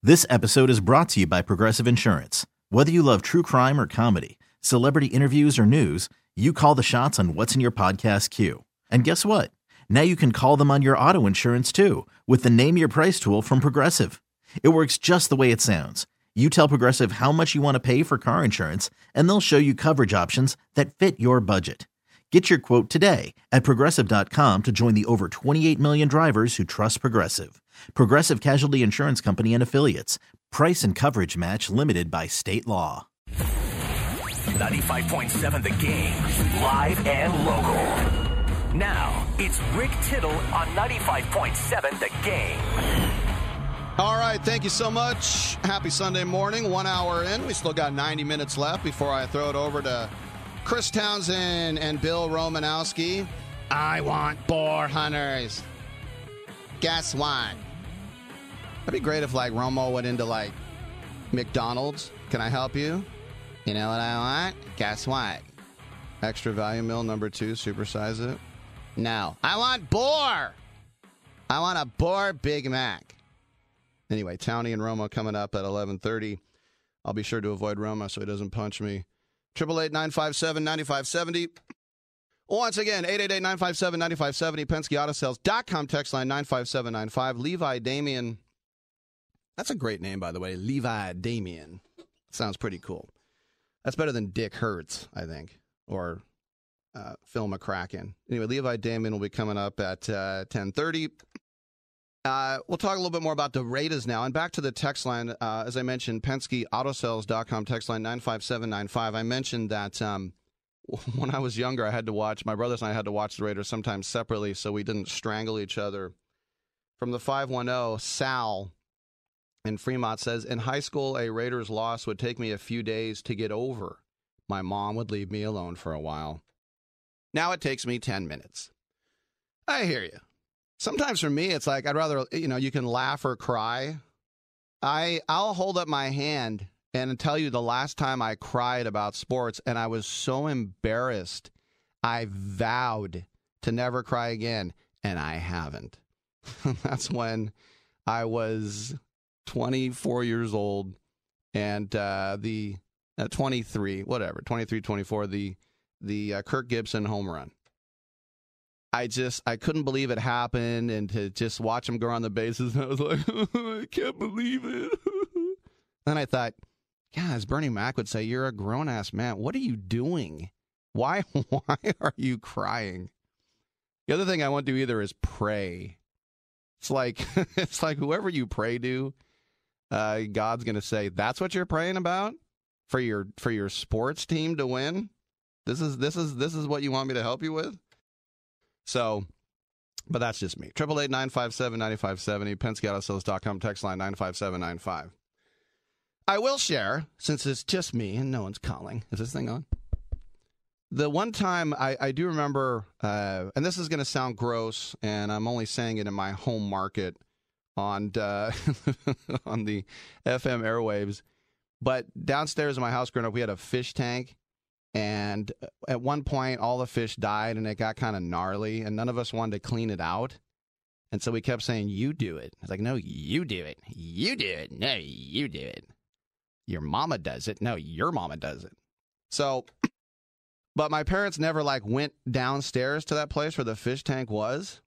This episode is brought to you by Progressive Insurance. Whether you love true crime or comedy, celebrity interviews or news, you call the shots on what's in your podcast queue. And guess what? Now you can call them on your auto insurance too with the Name Your Price tool from Progressive. It works just the way it sounds. You tell Progressive how much you want to pay for car insurance, and they'll show you coverage options that fit your budget. Get your quote today at Progressive.com to join the over 28 million drivers who trust Progressive. Progressive Casualty Insurance Company and Affiliates. Price and coverage match limited by state law. 95.7 The Game, live and local. Now, it's Rick Tittle on 95.7 The Game. All right, thank you so much. Happy Sunday morning, 1 hour in. We still got 90 minutes left before I throw it over to Chris Townsend and Bill Romanowski. I want boar hunters. Guess what? That'd be great if, Romo went into, McDonald's. Can I help you? You know what I want? Guess what? Extra value meal number 2, supersize it. No. I want boar. I want a boar Big Mac. Anyway, Townie and Romo coming up at 11:30. I'll be sure to avoid Romo so he doesn't punch me. 888-957-9570. Once again, 888-957-9570. PenskeAutoSales.com, text line 95795. Levi Damien. That's a great name, by the way. Levi Damien. Sounds pretty cool. That's better than Dick Hertz, I think, or Phil McCracken. Anyway, Levi Damien will be coming up at 10:30. We'll talk a little bit more about the Raiders now. And back to the text line, as I mentioned, PenskeAutoSales.com, text line 95795. I mentioned that when I was younger, my brothers and I had to watch the Raiders sometimes separately so we didn't strangle each other. From the 510, Sal in Fremont says, in high school, a Raiders loss would take me a few days to get over. My mom would leave me alone for a while. Now it takes me 10 minutes. I hear you. Sometimes for me, it's I'd rather, you can laugh or cry. I'll hold up my hand and tell you the last time I cried about sports, and I was so embarrassed, I vowed to never cry again, and I haven't. That's when I was 24 years old and 23, 24, the Kirk Gibson home run. I couldn't believe it happened, and to just watch him go on the bases, and I was like, I can't believe it. Then I thought, yeah, as Bernie Mac would say, you're a grown-ass man. What are you doing? Why are you crying? The other thing I won't do either is pray. It's like whoever you pray to, God's going to say, that's what you're praying about for your sports team to win? This is what you want me to help you with? So, but that's just me. 888-957-9570, PenskeAutoSales.com, text line 95795. I will share, since it's just me and no one's calling. Is this thing on? The one time I do remember, and this is going to sound gross, and I'm only saying it in my home market on on the FM airwaves, but downstairs in my house growing up, we had a fish tank. And at one point, all the fish died, and it got kind of gnarly, and none of us wanted to clean it out. And so we kept saying, you do it. It's like, no, you do it. You do it. No, you do it. Your mama does it. No, your mama does it. So, but my parents never, went downstairs to that place where the fish tank was.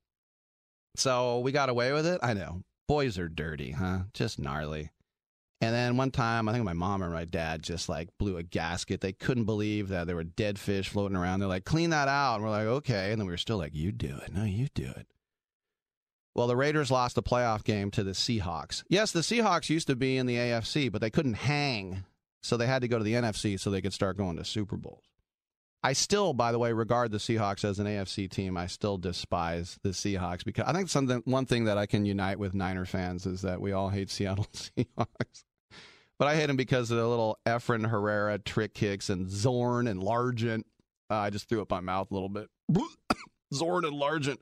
So we got away with it. I know. Boys are dirty, huh? Just gnarly. And then one time, I think my mom and my dad just blew a gasket. They couldn't believe that there were dead fish floating around. They're like, clean that out. And we're like, okay. And then we were still like, you do it. No, you do it. Well, the Raiders lost the playoff game to the Seahawks. Yes, the Seahawks used to be in the AFC, but they couldn't hang. So they had to go to the NFC so they could start going to Super Bowls. I still, by the way, regard the Seahawks as an AFC team. I still despise the Seahawks because I think one thing that I can unite with Niner fans is that we all hate Seattle Seahawks. But I hate them because of the little Efren Herrera trick kicks and Zorn and Largent. I just threw up my mouth a little bit. Zorn and Largent.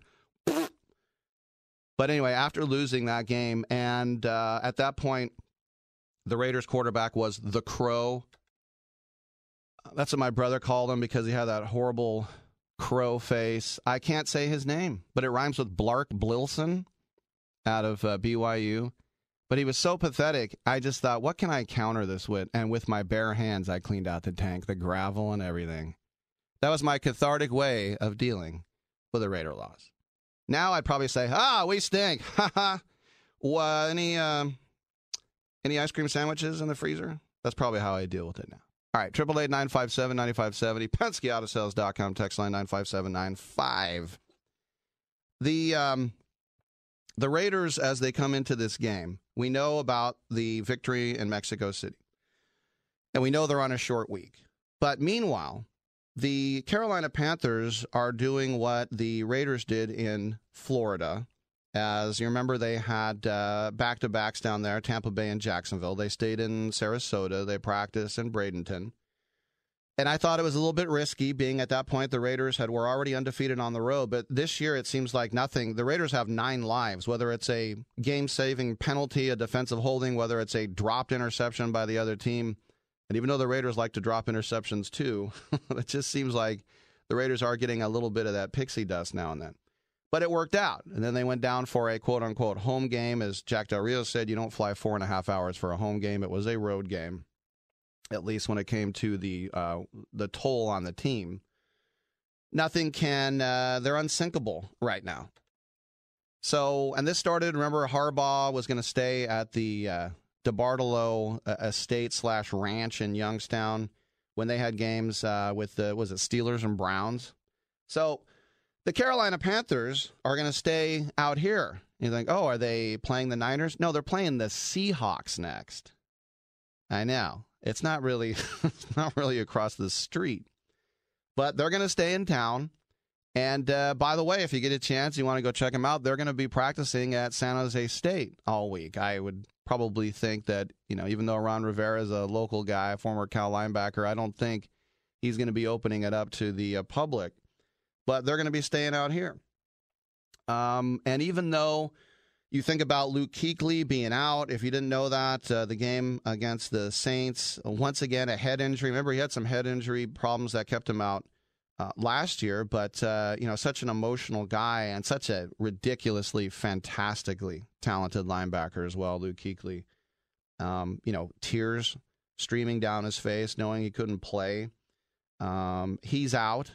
But anyway, after losing that game, and at that point, the Raiders quarterback was the Crow. That's what my brother called him because he had that horrible crow face. I can't say his name, but it rhymes with Blark Blilson out of BYU. But he was so pathetic, I just thought, what can I counter this with? And with my bare hands, I cleaned out the tank, the gravel and everything. That was my cathartic way of dealing with a Raider loss. Now I'd probably say, we stink. Ha ha. Well, any ice cream sandwiches in the freezer? That's probably how I deal with it now. All right, 888-957-9570, PenskeAutoSales.com, text line 95795. The Raiders, as they come into this game, we know about the victory in Mexico City. And we know they're on a short week. But meanwhile, the Carolina Panthers are doing what the Raiders did in Florida. As you remember, they had back-to-backs down there, Tampa Bay and Jacksonville. They stayed in Sarasota. They practiced in Bradenton. And I thought it was a little bit risky, being at that point the Raiders were already undefeated on the road. But this year it seems like nothing. The Raiders have 9 lives, whether it's a game-saving penalty, a defensive holding, whether it's a dropped interception by the other team. And even though the Raiders like to drop interceptions too, it just seems like the Raiders are getting a little bit of that pixie dust now and then. But it worked out. And then they went down for a quote-unquote home game. As Jack Del Rio said, you don't fly 4.5 hours for a home game. It was a road game, at least when it came to the toll on the team. Nothing can, they're unsinkable right now. So, and this started, remember, Harbaugh was going to stay at the DeBartolo estate/ranch in Youngstown when they had games with was it Steelers and Browns? So the Carolina Panthers are going to stay out here. You think, are they playing the Niners? No, they're playing the Seahawks next. I know. It's not really across the street. But they're going to stay in town. And by the way, if you get a chance, you want to go check them out, they're going to be practicing at San Jose State all week. I would probably think that, even though Ron Rivera is a local guy, a former Cal linebacker, I don't think he's going to be opening it up to the public. But they're going to be staying out here. And even though you think about Luke Kuechly being out, if you didn't know that, the game against the Saints, once again, a head injury. Remember, he had some head injury problems that kept him out last year. But, such an emotional guy and such a ridiculously, fantastically talented linebacker as well, Luke Kuechly. Tears streaming down his face, knowing he couldn't play. He's out.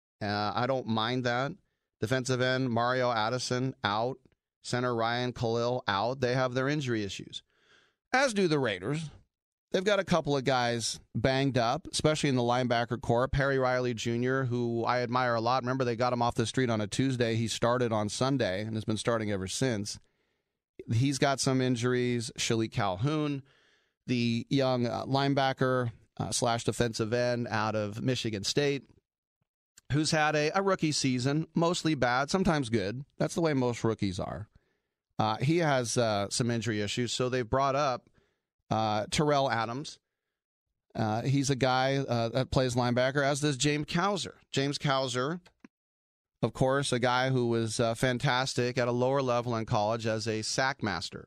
I don't mind that. Defensive end, Mario Addison, out. Center Ryan Khalil, out. They have their injury issues, as do the Raiders. They've got a couple of guys banged up, especially in the linebacker corps. Perry Riley Jr., who I admire a lot. Remember, they got him off the street on a Tuesday. He started on Sunday and has been starting ever since. He's got some injuries. Shalik Calhoun, the young linebacker / defensive end out of Michigan State, who's had a rookie season, mostly bad, sometimes good. That's the way most rookies are. He has some injury issues, so they've brought up Terrell Adams. He's a guy that plays linebacker, as does James Cowser. James Cowser, of course, a guy who was fantastic at a lower level in college as a sack master.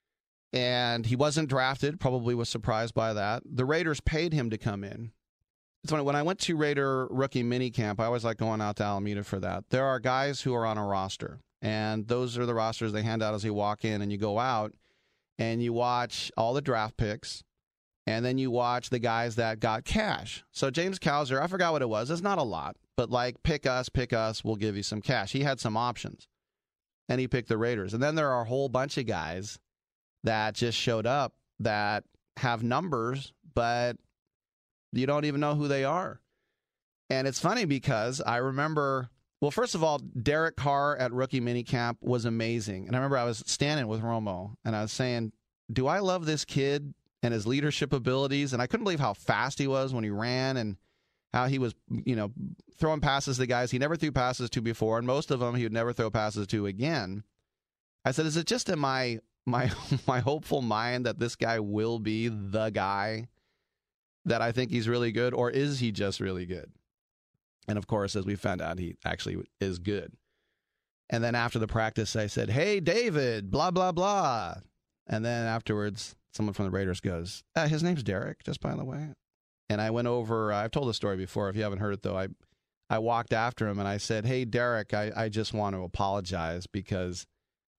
And he wasn't drafted, probably was surprised by that. The Raiders paid him to come in. It's funny, when I went to Raider rookie minicamp, I always like going out to Alameda for that. There are guys who are on a roster, and those are the rosters they hand out as you walk in, and you go out, and you watch all the draft picks, and then you watch the guys that got cash. So James Cowser, I forgot what it was. It's not a lot, but like, pick us, we'll give you some cash. He had some options, and he picked the Raiders. And then there are a whole bunch of guys that just showed up that have numbers, but you don't even know who they are. And it's funny because I remember, well, first of all, Derek Carr at rookie minicamp was amazing. And I remember I was standing with Romo, and I was saying, do I love this kid and his leadership abilities? And I couldn't believe how fast he was when he ran and how he was, throwing passes to guys he never threw passes to before, and most of them he would never throw passes to again. I said, is it just in my hopeful mind that this guy will be the guy, that I think he's really good, or is he just really good? And of course, as we found out, he actually is good. And then after the practice, I said, hey, David, blah, blah, blah. And then afterwards, someone from the Raiders goes, his name's Derek, just by the way. And I went over, I've told this story before. If you haven't heard it, though, I walked after him and I said, hey, Derek, I just want to apologize because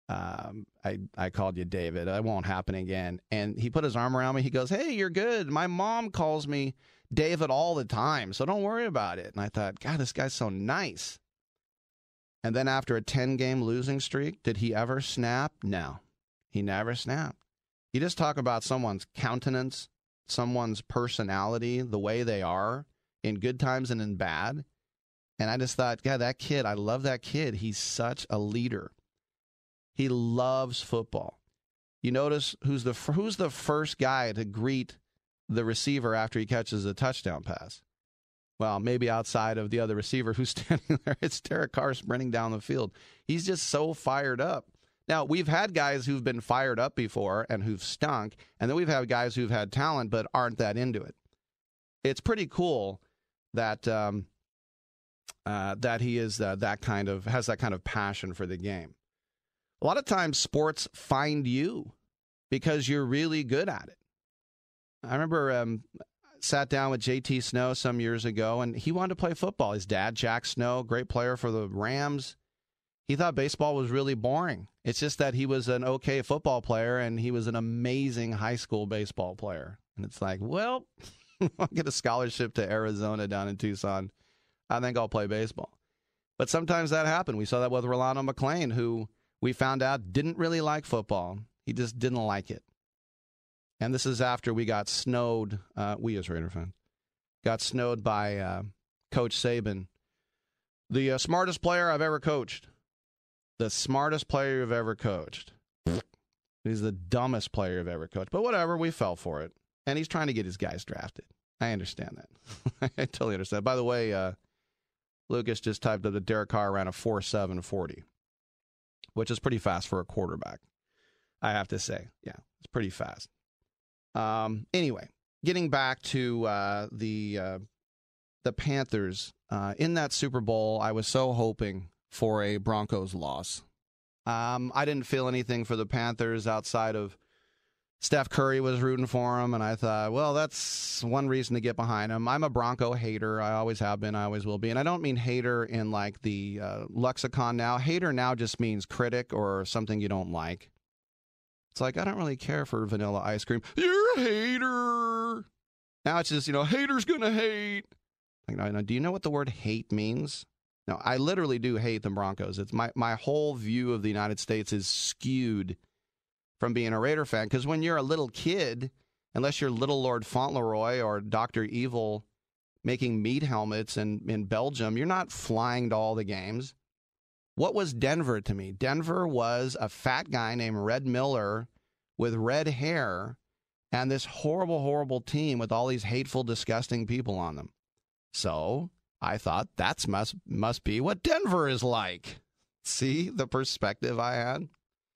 I called you David. It won't happen again. And he put his arm around me. He goes, hey, you're good. My mom calls me David all the time, so don't worry about it. And I thought, God, this guy's so nice. And then after a 10-game losing streak, did he ever snap? No, he never snapped. You just talk about someone's countenance, someone's personality, the way they are in good times and in bad. And I just thought, God, that kid, I love that kid. He's such a leader. He loves football. You notice who's the first guy to greet the receiver after he catches a touchdown pass? Well, maybe outside of the other receiver who's standing there, it's Derek Carr sprinting down the field. He's just so fired up. Now, we've had guys who've been fired up before and who've stunk, and then we've had guys who've had talent but aren't that into it. It's pretty cool that that he is has that kind of passion for the game. A lot of times sports find you because you're really good at it. I remember sat down with J.T. Snow some years ago, and he wanted to play football. His dad, Jack Snow, great player for the Rams. He thought baseball was really boring. It's just that he was an okay football player, and he was an amazing high school baseball player. And it's like, well, I'll get a scholarship to Arizona down in Tucson. I think I'll play baseball. But sometimes that happened. We saw that with Rolando McClain, who we found out didn't really like football. He just didn't like it. And this is after we got snowed, we as Raider fans, got snowed by Coach Saban, the smartest player I've ever coached. The smartest player you've ever coached. He's the dumbest player you've ever coached. But whatever, we fell for it. And he's trying to get his guys drafted. I understand that. I totally understand. By the way, Lucas just typed up that Derek Carr ran a 4.7 40, which is pretty fast for a quarterback, I have to say. Yeah, it's pretty fast. Anyway, getting back to the Panthers, in that Super Bowl, I was so hoping for a Broncos loss. I didn't feel anything for the Panthers outside of Steph Curry was rooting for him, and I thought, well, that's one reason to get behind him. I'm a Bronco hater. I always have been. I always will be. And I don't mean hater in like the lexicon now. Hater now just means critic or something you don't like. It's like, I don't really care for vanilla ice cream. You're a hater. Now it's just, haters gonna hate. Like, no, do you know what the word hate means? No, I literally do hate the Broncos. It's my whole view of the United States is skewed from being a Raider fan. Because when you're a little kid, unless you're Little Lord Fauntleroy or Dr. Evil making meat helmets in Belgium, you're not flying to all the games. What was Denver to me? Denver was a fat guy named Red Miller with red hair and this horrible, horrible team with all these hateful, disgusting people on them. So I thought that must be what Denver is like. See the perspective I had?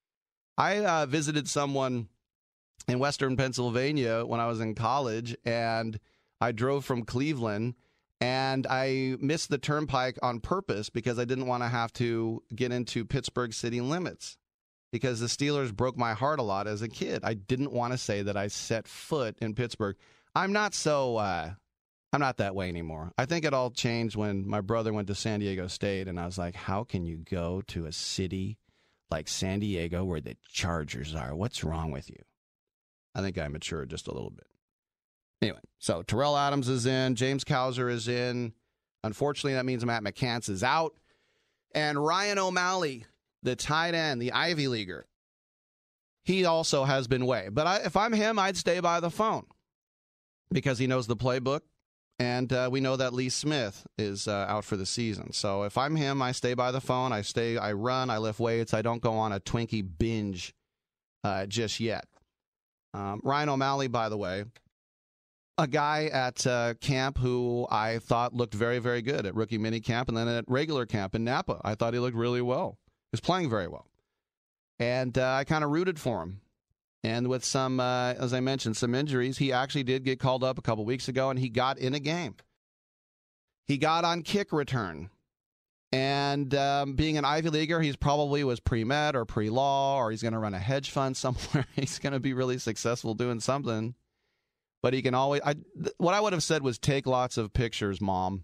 I visited someone in Western Pennsylvania when I was in college, and I drove from Cleveland, and I missed the turnpike on purpose because I didn't want to have to get into Pittsburgh city limits because the Steelers broke my heart a lot as a kid. I didn't want to say that I set foot in Pittsburgh. I'm not that way anymore. I think it all changed when my brother went to San Diego State, and I was like, how can you go to a city like San Diego where the Chargers are? What's wrong with you? I think I matured just a little bit. Anyway, so Terrell Adams is in. James Cowser is in. Unfortunately, that means Matt McCants is out. And Ryan O'Malley, the tight end, the Ivy Leaguer, he also has been waived. But if I'm him, I'd stay by the phone because he knows the playbook. And we know that Lee Smith is out for the season. So if I'm him, I stay by the phone. I run, I lift weights. I don't go on a Twinkie binge just yet. Ryan O'Malley, by the way, a guy at camp who I thought looked very, very good at rookie mini camp and then at regular camp in Napa. I thought he looked really well. He was playing very well. And I kind of rooted for him. And with some, as I mentioned, some injuries, he actually did get called up a couple weeks ago, and he got in a game. He got on kick return. And being an Ivy Leaguer, he's probably was pre-med or pre-law, or he's going to run a hedge fund somewhere. He's going to be really successful doing something. But he can always, what I would have said was take lots of pictures, Mom.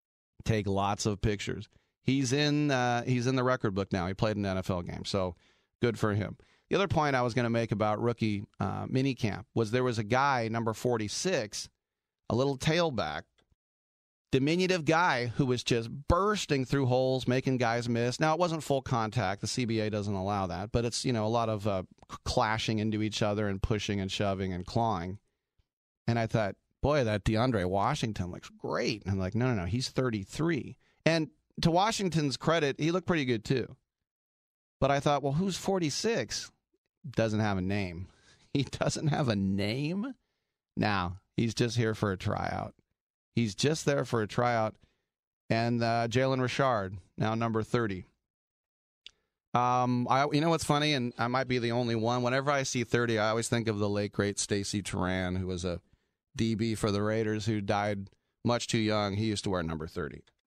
Take lots of pictures. He's in the record book now. He played an NFL game. So good for him. The other point I was going to make about rookie minicamp was there was a guy, number 46, a little tailback, diminutive guy who was just bursting through holes, making guys miss. Now, it wasn't full contact. The CBA doesn't allow that, but it's, a lot of clashing into each other and pushing and shoving and clawing. And I thought, boy, that DeAndre Washington looks great. And I'm like, no, he's 33. And to Washington's credit, he looked pretty good too. But I thought, well, who's 46? Doesn't have a name. He doesn't have a name? Now, he's just here for a tryout. He's just there for a tryout. And Jalen Richard, now number 30. You know what's funny, and I might be the only one. Whenever I see 30, I always think of the late, great Stacy Turan, who was a DB for the Raiders, who died much too young. He used to wear number 30.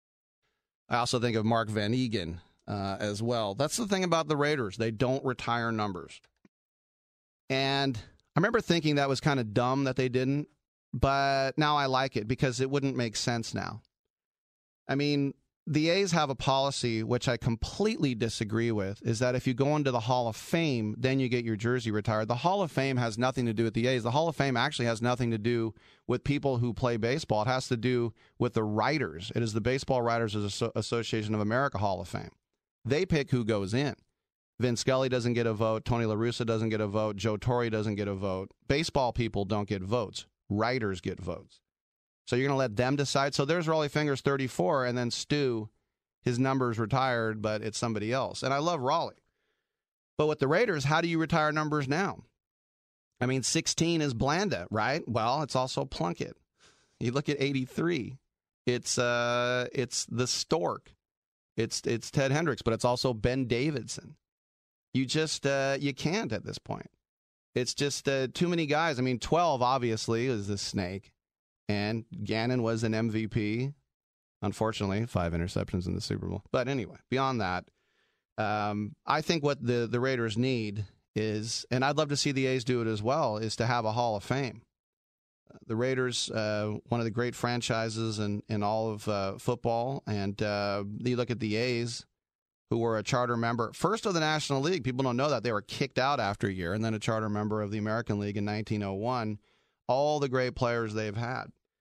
I also think of Mark Van Egan as well. That's the thing about the Raiders. They don't retire numbers. And I remember thinking that was kind of dumb that they didn't, but now I like it because it wouldn't make sense now. I mean, the A's have a policy, which I completely disagree with, is that if you go into the Hall of Fame, then you get your jersey retired. The Hall of Fame has nothing to do with the A's. The Hall of Fame actually has nothing to do with people who play baseball. It has to do with the writers. It is the Baseball Writers Association of America Hall of Fame. They pick who goes in. Vin Scully doesn't get a vote. Tony La Russa doesn't get a vote. Joe Torre doesn't get a vote. Baseball people don't get votes. Writers get votes. So you're going to let them decide? So there's Rollie Fingers, 34, and then Stu, his number's retired, but it's somebody else. And I love Rollie. But with the Raiders, how do you retire numbers now? I mean, 16 is Blanda, right? Well, it's also Plunkett. You look at 83. It's the Stork. It's Ted Hendricks, but it's also Ben Davidson. You just, you can't at this point. It's just too many guys. I mean, 12, obviously, is the snake. And Gannon was an MVP. Unfortunately, 5 interceptions in the Super Bowl. But anyway, beyond that, I think what the Raiders need is, and I'd love to see the A's do it as well, is to have a Hall of Fame. The Raiders, one of the great franchises in all of football. And you look at the A's, who were a charter member, first of the National League. People don't know that. They were kicked out after a year, and then a charter member of the American League in 1901. All the great players they've had.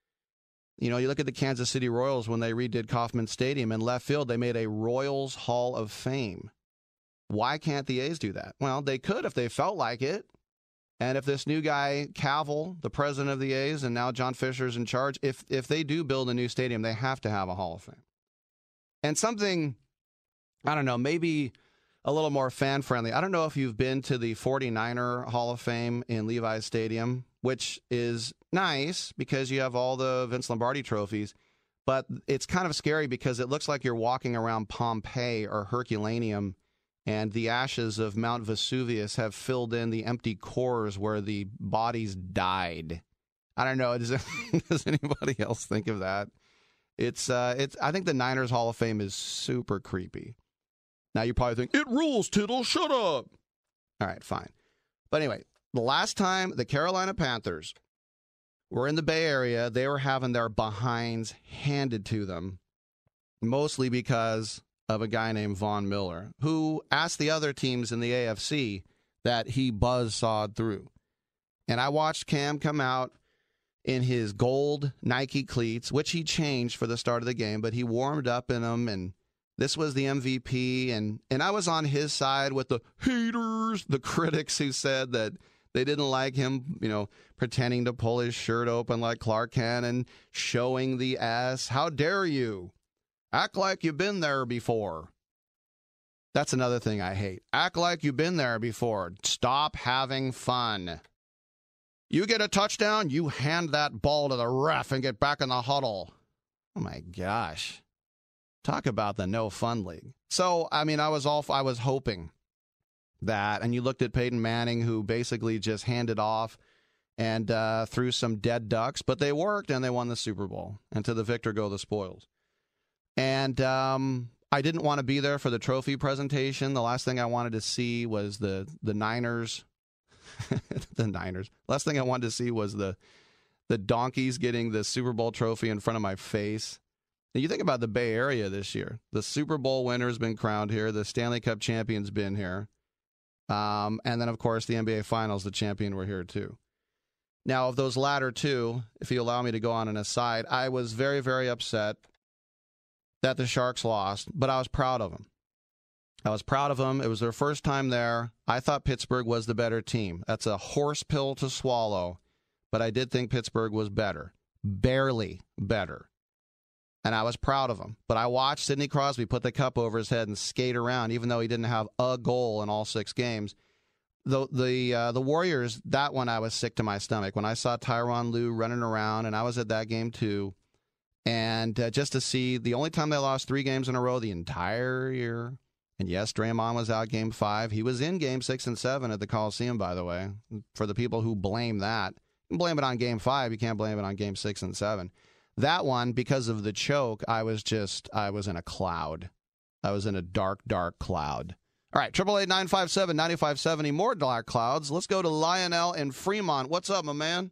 You know, you look at the Kansas City Royals when they redid Kauffman Stadium in left field, they made a Royals Hall of Fame. Why can't the A's do that? Well, they could if they felt like it. And if this new guy, Cavill, the president of the A's, and now John Fisher's in charge, if they do build a new stadium, they have to have a Hall of Fame. And something, I don't know, maybe a little more fan-friendly. I don't know if you've been to the 49er Hall of Fame in Levi's Stadium, which is nice because you have all the Vince Lombardi trophies, but it's kind of scary because it looks like you're walking around Pompeii or Herculaneum, and the ashes of Mount Vesuvius have filled in the empty cores where the bodies died. I don't know. Does anybody else think of that? It's. I think the Niners Hall of Fame is super creepy. Now you probably think, it rules, Tittle, shut up. All right, fine. But anyway, the last time the Carolina Panthers were in the Bay Area, they were having their behinds handed to them, mostly because of a guy named Von Miller, who asked the other teams in the AFC that he buzzsawed through. And I watched Cam come out in his gold Nike cleats, which he changed for the start of the game, but he warmed up in them, and this was the MVP, and I was on his side with the haters, the critics who said that they didn't like him, pretending to pull his shirt open like Clark Kent and showing the ass. How dare you? Act like you've been there before. That's another thing I hate. Act like you've been there before. Stop having fun. You get a touchdown, you hand that ball to the ref and get back in the huddle. Oh, my gosh. Talk about the no fun league. So, I mean, I was hoping that, and you looked at Peyton Manning, who basically just handed off and threw some dead ducks, but they worked and they won the Super Bowl. And to the victor go the spoils. And I didn't want to be there for the trophy presentation. The last thing I wanted to see was the Niners. The Niners. Last thing I wanted to see was the donkeys getting the Super Bowl trophy in front of my face. Now, you think about the Bay Area this year. The Super Bowl winner's been crowned here. The Stanley Cup champion's been here. And then, of course, the NBA Finals, the champion were here, too. Now, of those latter two, if you allow me to go on an aside, I was very, very upset that the Sharks lost, but I was proud of them. I was proud of them. It was their first time there. I thought Pittsburgh was the better team. That's a horse pill to swallow, but I did think Pittsburgh was better. Barely better. And I was proud of him. But I watched Sidney Crosby put the cup over his head and skate around, even though he didn't have a goal in all 6 games. The Warriors, that one I was sick to my stomach. When I saw Tyronn Lue running around, and I was at that game too, and just to see the only time they lost 3 games in a row the entire year. And yes, Draymond was out Game 5. He was in Game 6 and 7 at the Coliseum, by the way. For the people who blame that, you can blame it on Game 5. You can't blame it on Game 6 and 7. That one, because of the choke, I was in a cloud. I was in a dark, dark cloud. All right, 888-957-9570. More dark clouds. Let's go to Lionel in Fremont. What's up, my man?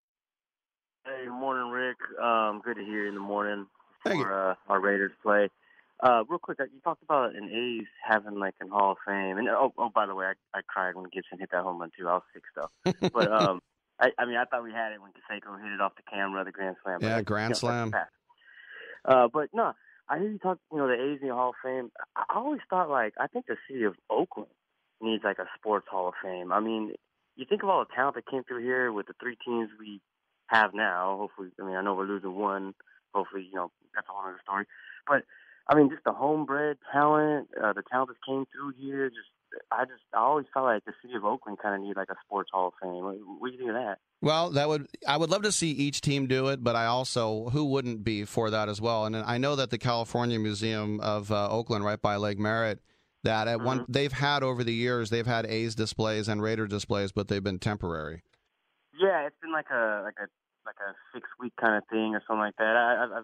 Hey, good morning, Rick. Good to hear you in the morning Thank you. for our Raiders play. Real quick, you talked about an A's having like an Hall of Fame, and by the way, I cried when Gibson hit that home run too. I was sick though, but I thought we had it when Canseco hit it off the camera, the grand slam. Yeah, grand slam. But no, I hear you talk. The A's in the Hall of Fame. I always thought I think the city of Oakland needs like a sports Hall of Fame. I mean, you think of all the talent that came through here with the 3 teams we have now. Hopefully, I know we're losing one. Hopefully, that's a whole other story. But I mean, just the homebred talent, the talent that came through here. I always felt like the city of Oakland kind of need like a sports Hall of Fame. What do you think of that? Well, I would love to see each team do it, but I also, who wouldn't be for that as well? And I know that the California Museum of Oakland, right by Lake Merritt, that at one they've had over the years, they've had A's displays and Raider displays, but they've been temporary. Yeah, it's been like a 6-week kind of thing or something like that.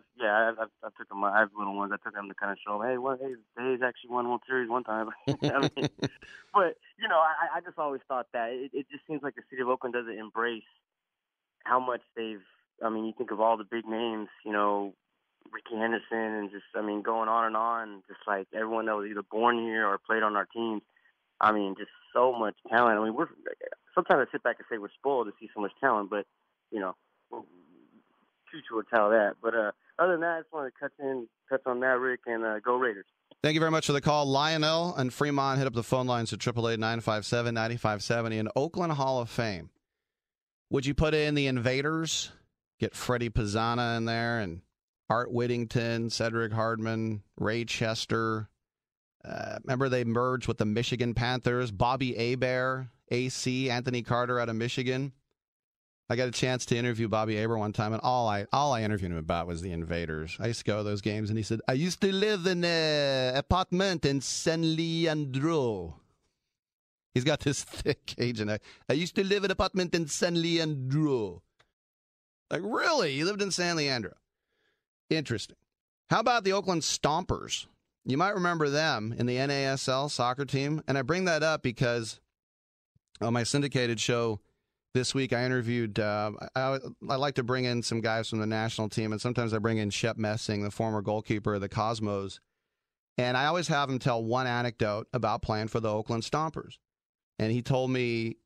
I took them. I have little ones. I took them to kind of show them, hey, the A's actually won World Series one time. But I just always thought that it just seems like the city of Oakland doesn't embrace how much they've. I mean, you think of all the big names, Ricky Henderson, and just going on and on. Just like everyone that was either born here or played on our teams. I mean, just so much talent. I mean, sometimes I sit back and say we're spoiled to see so much talent, but future will tell that. But other than that, I just want to touch on that, Rick, and go Raiders. Thank you very much for the call. Lionel and Fremont, hit up the phone lines at 888-957-9570. An Oakland Hall of Fame. Would you put in the Invaders? Get Freddie Pizzana in there, and Art Whittington, Cedric Hardman, Ray Chester. Remember they merged with the Michigan Panthers. Bobby Hebert, AC, Anthony Carter out of Michigan. I got a chance to interview Bobby Hebert one time, and all I interviewed him about was the Invaders. I used to go to those games, and he said, I used to live in an apartment in San Leandro. He's got this thick Cajun accent. I used to live in an apartment in San Leandro. Like, really? You lived in San Leandro? Interesting. How about the Oakland Stompers? You might remember them in the NASL soccer team, and I bring that up because on my syndicated show this week, I interviewed, I like to bring in some guys from the national team, and sometimes I bring in Shep Messing, the former goalkeeper of the Cosmos, and I always have him tell one anecdote about playing for the Oakland Stompers. And he told me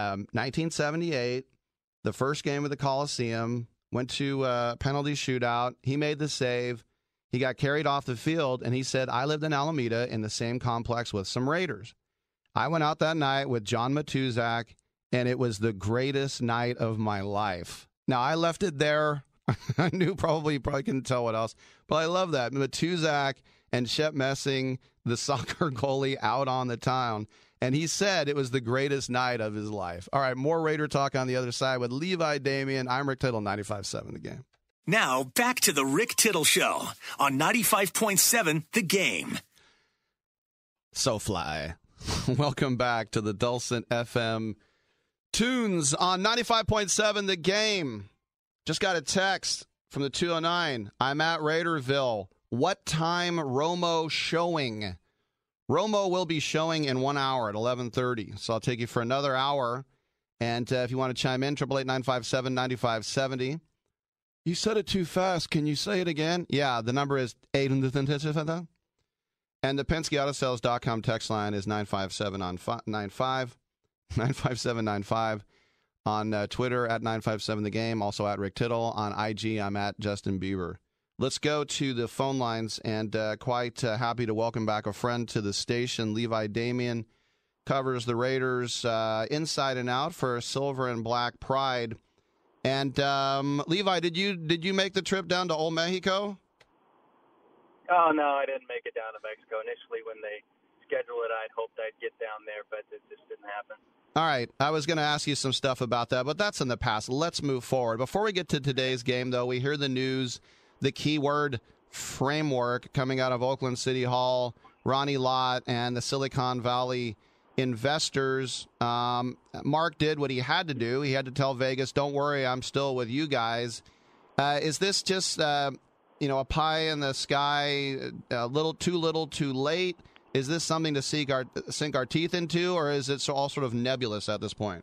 1978, the first game of the Coliseum, went to a penalty shootout. He made the save. He got carried off the field, and he said, I lived in Alameda in the same complex with some Raiders. I went out that night with John Matuzak, and it was the greatest night of my life. Now, I left it there. I knew probably couldn't tell what else, but I love that. Matuzak and Shep Messing, the soccer goalie, out on the town. And he said it was the greatest night of his life. All right, more Raider talk on the other side with Levi Damien. I'm Rick Tittle, 95.7 The Game. Now, back to the Rick Tittle Show on 95.7 The Game. So fly. Welcome back to the Dulcet FM Tunes on 95.7 The Game. Just got a text from the 209. I'm at Raiderville. What time Romo showing? Romo will be showing in 1 hour at 11:30. So I'll take you for another hour. And if you want to chime in, 888-957-9570. You said it too fast. Can you say it again? Yeah, the number is 800. And the PenskeAutoSales.com text line is 95795. On Twitter at 957thegame, also at Rick Tittle. On IG, I'm at Justin Bieber. Let's go to the phone lines, and quite happy to welcome back a friend to the station. Levi Damien covers the Raiders inside and out for Silver and Black Pride. And Levi, did you make the trip down to Old Mexico? Oh, no, I didn't make it down to Mexico. Initially, when they scheduled it, I'd hoped I'd get down there, but it just didn't happen. All right. I was going to ask you some stuff about that, but that's in the past. Let's move forward. Before we get to today's game, though, we hear the news, the keyword framework coming out of Oakland City Hall, Ronnie Lott, and the Silicon Valley investors. Mark did what he had to do. He had to tell Vegas, don't worry, I'm still with you guys. Is this just, a pie in the sky, a little, too late? Is this something to sink our teeth into, or is it all sort of nebulous at this point?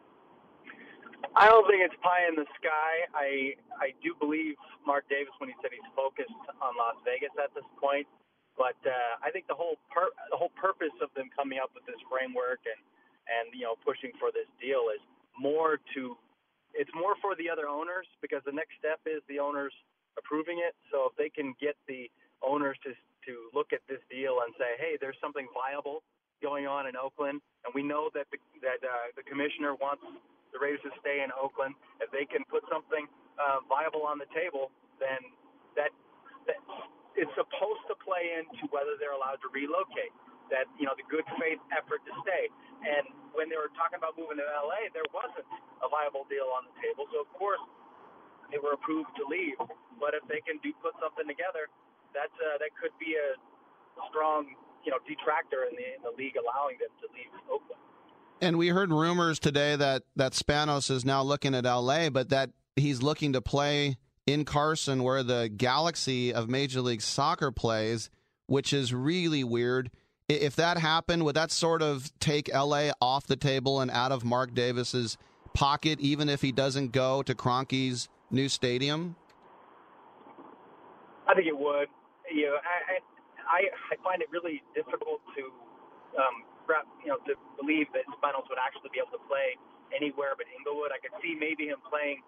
I don't think it's pie in the sky. I do believe Mark Davis when he said he's focused on Las Vegas at this point. But I think the whole purpose of them coming up with this framework and pushing for this deal is more for the other owners, because the next step is the owners approving it. So if they can get the owners to look at this deal and say, hey, there's something viable going on in Oakland, and we know that the commissioner wants the Raiders to stay in Oakland. If they can put something viable on the table, then that it's supposed to play into whether they're allowed to relocate. That the good faith effort to stay. And when they were talking about moving to LA, there wasn't a viable deal on the table. So of course they were approved to leave. But if they can put something together, that could be a strong detractor in the league allowing them to leave Oakland. And we heard rumors today that Spanos is now looking at LA, but that he's looking to play in Carson, where the galaxy of Major League Soccer plays, which is really weird. If that happened, would that sort of take L.A. off the table and out of Mark Davis's pocket, even if he doesn't go to Kroenke's new stadium? I think it would. I find it really difficult to believe that Spanos would actually be able to play anywhere but Inglewood. I could see maybe him playing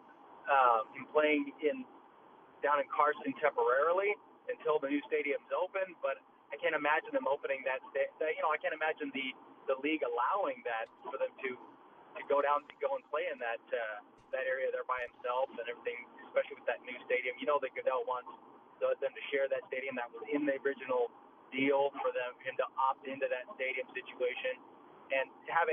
down in Carson temporarily until the new stadium's open, but I can't imagine them opening that. I can't imagine the league allowing that for them to go and play in that area there by himself and everything, especially with that new stadium. That Goodell wants them to share that stadium. That was in the original deal for him to opt into that stadium situation, and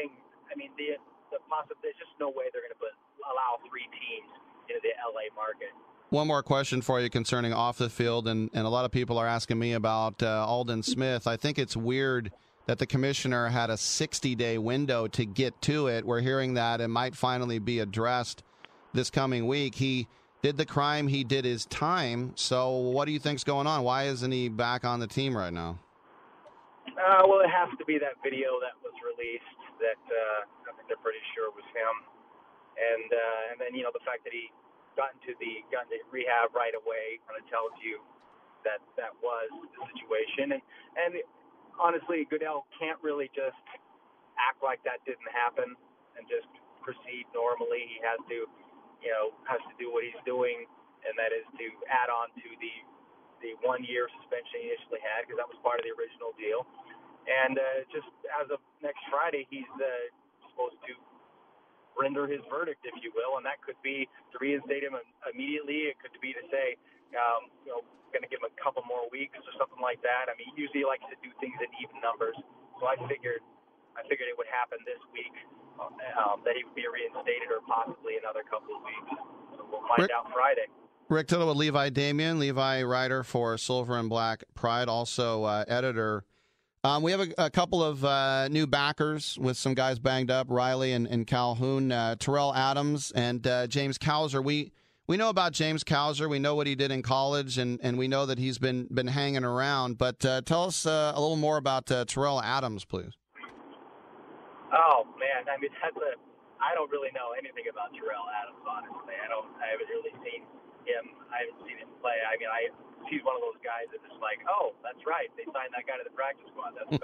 there's just no way they're going to allow three teams into the LA market. One more question for you concerning off the field, and a lot of people are asking me about Aldon Smith. I think it's weird that the commissioner had a 60-day window to get to it. We're hearing that it might finally be addressed this coming week. He did the crime, he did his time, so what do you think's going on? Why isn't he back on the team right now? Well, it has to be that video that was released that I think they're pretty sure was him. And then, the fact that he got into rehab right away kind of tells you that was the situation. And honestly, Goodell can't really just act like that didn't happen and just proceed normally. He has to do what he's doing, and that is to add on to the 1-year suspension he initially had, because that was part of the original deal. And just as of next Friday, he's supposed to render his verdict, if you will, and that could be to reinstate him immediately. It could be to say, going to give him a couple more weeks or something like that. I mean, usually he likes to do things in even numbers, so I figured it would happen this week, that he would be reinstated, or possibly another couple of weeks. So we'll find out Friday. Rick Tittle with Levi Damien. Levi, writer for Silver and Black Pride, also editor. We have a couple of new backers with some guys banged up, Riley and Calhoun, Terrell Adams and James Cowser. We know about James Cowser. We know what he did in college, and we know that he's been hanging around. But tell us a little more about Terrell Adams, please. Oh, man. I mean, I don't really know anything about Terrell Adams, honestly. I haven't really seen him. I haven't seen him play. I mean, he's one of those guys that is like, oh, that's right, they signed that guy to the practice squad. That's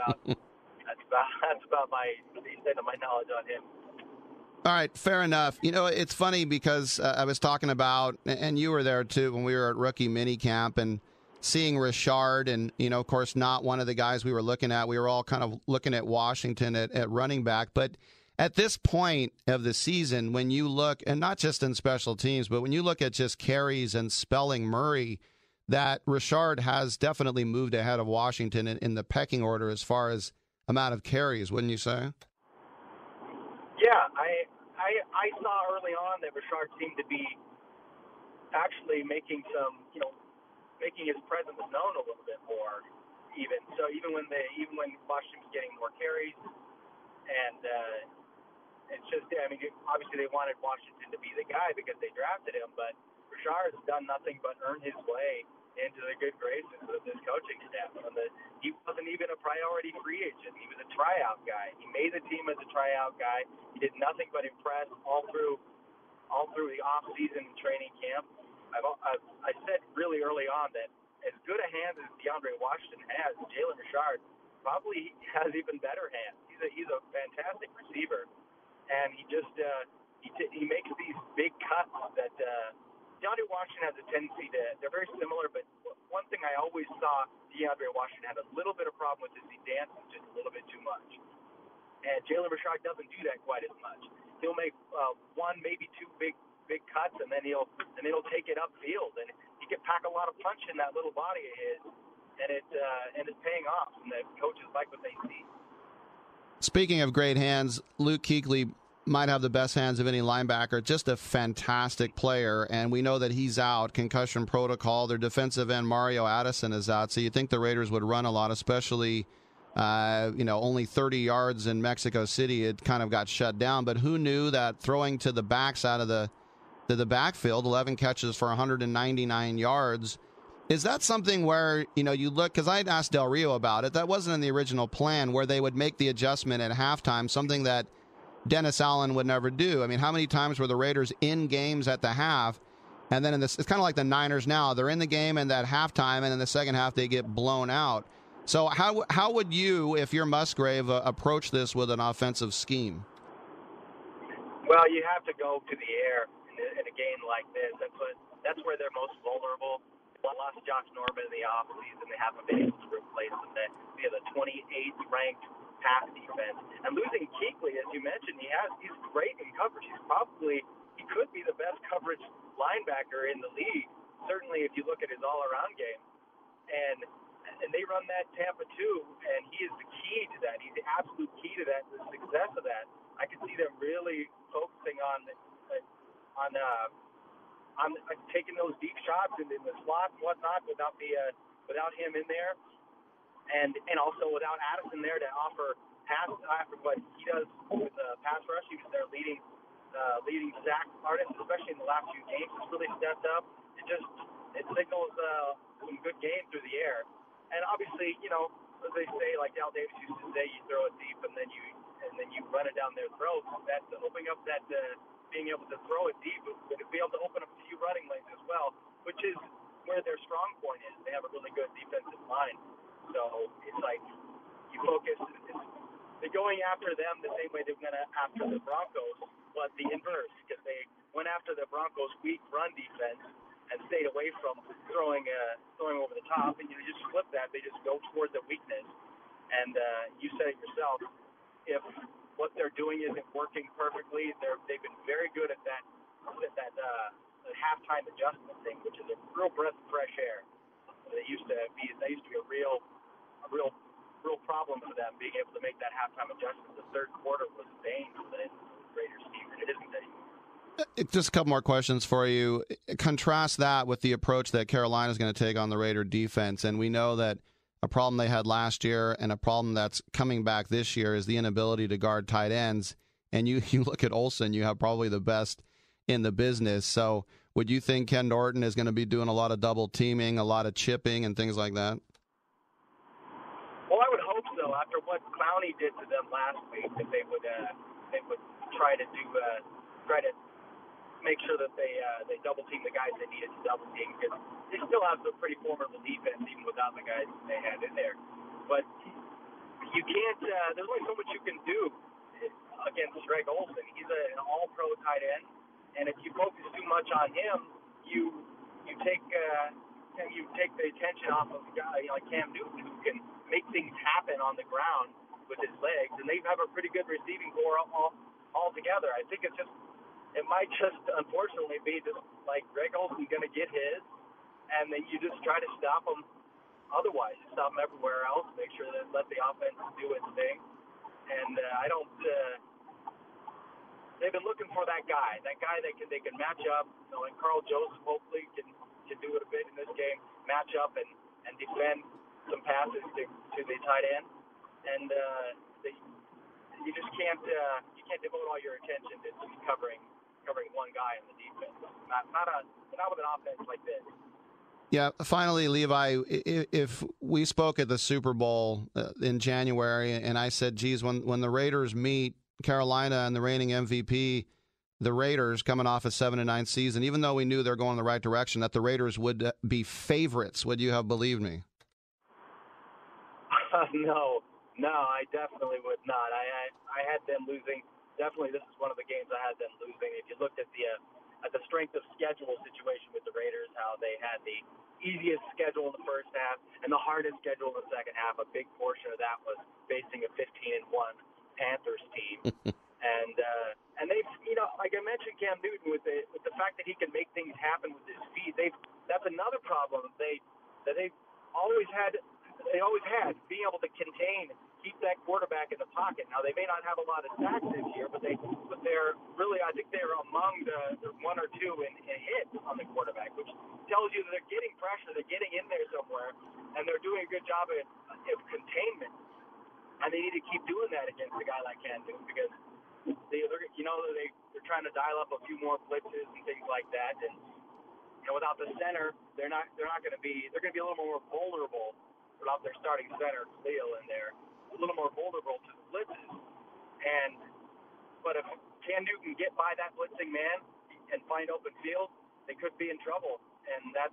about my extent of my knowledge on him. All right, fair enough. You know, it's funny because I was talking about, and you were there too when we were at rookie minicamp, and seeing Richard, and, you know, of course, not one of the guys we were looking at. We were all kind of looking at Washington at running back. But at this point of the season, when you look, and not just in special teams, but when you look at just carries and spelling Murray, that Richard has definitely moved ahead of Washington in the pecking order as far as amount of carries, wouldn't you say? Yeah, I saw early on that Richard seemed to be actually making some, you know, making his presence known a little bit more. Even when Washington was getting more carries, and it's just, I mean, obviously they wanted Washington to be the guy because they drafted him, but Richard has done nothing but earn his way into the good graces of this coaching staff. He wasn't even a priority free agent. He was a tryout guy. He made the team as a tryout guy. He did nothing but impress all through the off season and training camp. I said really early on that as good a hands as DeAndre Washington has, Jalen Richard probably has even better hands. He's a fantastic receiver, and he just he makes these big cuts that DeAndre Washington has a tendency to. They're very similar, but one thing I always saw DeAndre Washington had a little bit of problem with is he dances just a little bit too much, and Jalen Richard doesn't do that quite as much. He'll make one, maybe two big cuts, and then he'll take it upfield, and he can pack a lot of punch in that little body of his, and it's paying off, and the coaches like what they see. Speaking of great hands, Luke Kuechly might have the best hands of any linebacker. Just a fantastic player, and we know that he's out, concussion protocol. Their defensive end, Mario Addison, is out, so you think the Raiders would run a lot, especially only 30 yards in Mexico City. It kind of got shut down, but who knew that throwing to the backside of the backfield, 11 catches for 199 yards. Is that something where, you look, because I'd asked Del Rio about it, that wasn't in the original plan, where they would make the adjustment at halftime, something that Dennis Allen would never do. I mean, how many times were the Raiders in games at the half, and then it's kind of like the Niners now. They're in the game and at halftime, and in the second half they get blown out. So how would you, if you're Musgrave, approach this with an offensive scheme? Well, you have to go to the air in a game like this. That's where they're most vulnerable. They lost Josh Norman in the offseason. They haven't been able to replace him. They have the 28th ranked pass defense. And losing Kuechly, as you mentioned, he's great in coverage. He could be the best coverage linebacker in the league. Certainly, if you look at his all-around game. And they run that Tampa too, and he is the key to that. He's the absolute key to that, the success of that. I could see them really focusing on taking those deep shots in the slot and whatnot without him in there, and also without Addison there to offer what he does with pass rush. He was their leading sack artist, especially in the last few games. He's really stepped up. It signals some good game through the air. And obviously, as they say, like Al Davis used to say, you throw it deep and then you run it down their throats. That's opening up that being able to throw it deep, but be able to open up a few running lanes as well, which is where their strong point is. They have a really good defensive line, so it's like you focus. They're going after them the same way they went after the Broncos, but the inverse, because they went after the Broncos' weak run defense and stayed away from throwing over the top, and you just flip that. They just go toward the weakness. And you said it yourself. If what they're doing isn't working perfectly, they've been very good at that halftime adjustment thing, which is a real breath of fresh air. They used to be a real problem for them, being able to make that halftime adjustment. The third quarter was a bane for the Raiders team, and it isn't anymore. Just a couple more questions for you. Contrast that with the approach that Carolina is going to take on the Raider defense. And we know that a problem they had last year and a problem that's coming back this year is the inability to guard tight ends. And you look at Olsen, you have probably the best in the business. So would you think Ken Norton is going to be doing a lot of double teaming, a lot of chipping, and things like that? Well, I would hope so. After what Clowney did to them last week, that they would try to make sure that they double team the guys they needed to double team, because they still have some pretty formidable defense even without the guys they had in there. But you can't. There's only so much you can do against Greg Olsen. He's an all-pro tight end, and if you focus too much on him, you take the attention off of a guy like Cam Newton, who can make things happen on the ground with his legs, and they have a pretty good receiving core all together. I think it might just unfortunately be just like Greg Olsen's going to get his, and then you just try to stop him. Otherwise, you stop him everywhere else. Make sure that let the offense do its thing. And I don't. They've been looking for that guy they can match up. And Carl Joseph hopefully can do it a bit in this game, match up and defend some passes to the tight end. And you just can't devote all your attention to just covering one guy in the defense. Not with an offense like this. Yeah, finally, Levi, if we spoke at the Super Bowl in January, and I said, geez, when the Raiders meet Carolina and the reigning MVP, the Raiders coming off a 7-9 season, even though we knew they're going in the right direction, that the Raiders would be favorites, would you have believed me? No, I definitely would not. I had them losing. Definitely, this is one of the games I had them losing. If you looked at the strength of schedule situation with the Raiders, how they had the easiest schedule in the first half and the hardest schedule in the second half. A big portion of that was facing a 15-1 Panthers team, and they've, like I mentioned, Cam Newton with the fact that he can make things happen with his feet. That's another problem they've always had. They always had being able to keep that quarterback in the pocket. Now they may not have a lot of sacks this year, but they're really, I think they're among the one or two in hits on the quarterback, which tells you that they're getting pressure, they're getting in there somewhere, and they're doing a good job of containment. And they need to keep doing that against a guy like Cam Newton, because they're trying to dial up a few more blitzes and things like that, and without the center, they're going to be a little more vulnerable. Without their starting center, Khalil, in there, a little more vulnerable to the blitzes. But if Cam Newton get by that blitzing man and find open field, they could be in trouble. And that's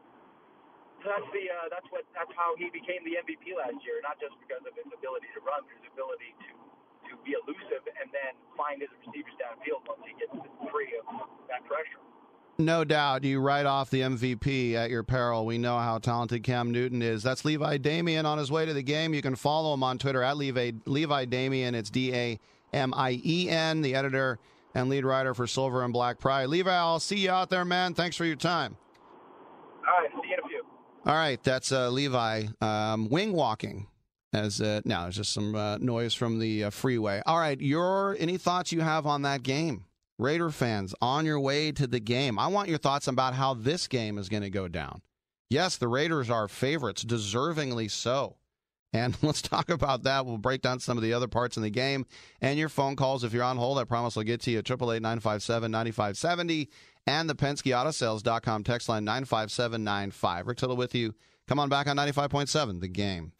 how he became the MVP last year. Not just because of his ability to run, but his ability to be elusive and then find his receivers downfield once he gets free of that pressure. No doubt. You write off the MVP at your peril. We know how talented Cam Newton is. That's Levi Damien on his way to the game. You can follow him on Twitter at Levi Damien. It's Damien, the editor and lead writer for Silver and Black Pride. Levi, I'll see you out there, man. Thanks for your time. All right. See you in a few. All right. That's Levi wing walking. Now, it's just some noise from the freeway. All right. Any thoughts you have on that game? Raider fans, on your way to the game, I want your thoughts about how this game is going to go down. Yes, the Raiders are favorites, deservingly so. And let's talk about that. We'll break down some of the other parts in the game. And your phone calls, if you're on hold, I promise I'll get to you at 888-957-9570 and the PenskeAutoSales.com text line 95795. Rick Tittle with you. Come on back on 95.7, The Game.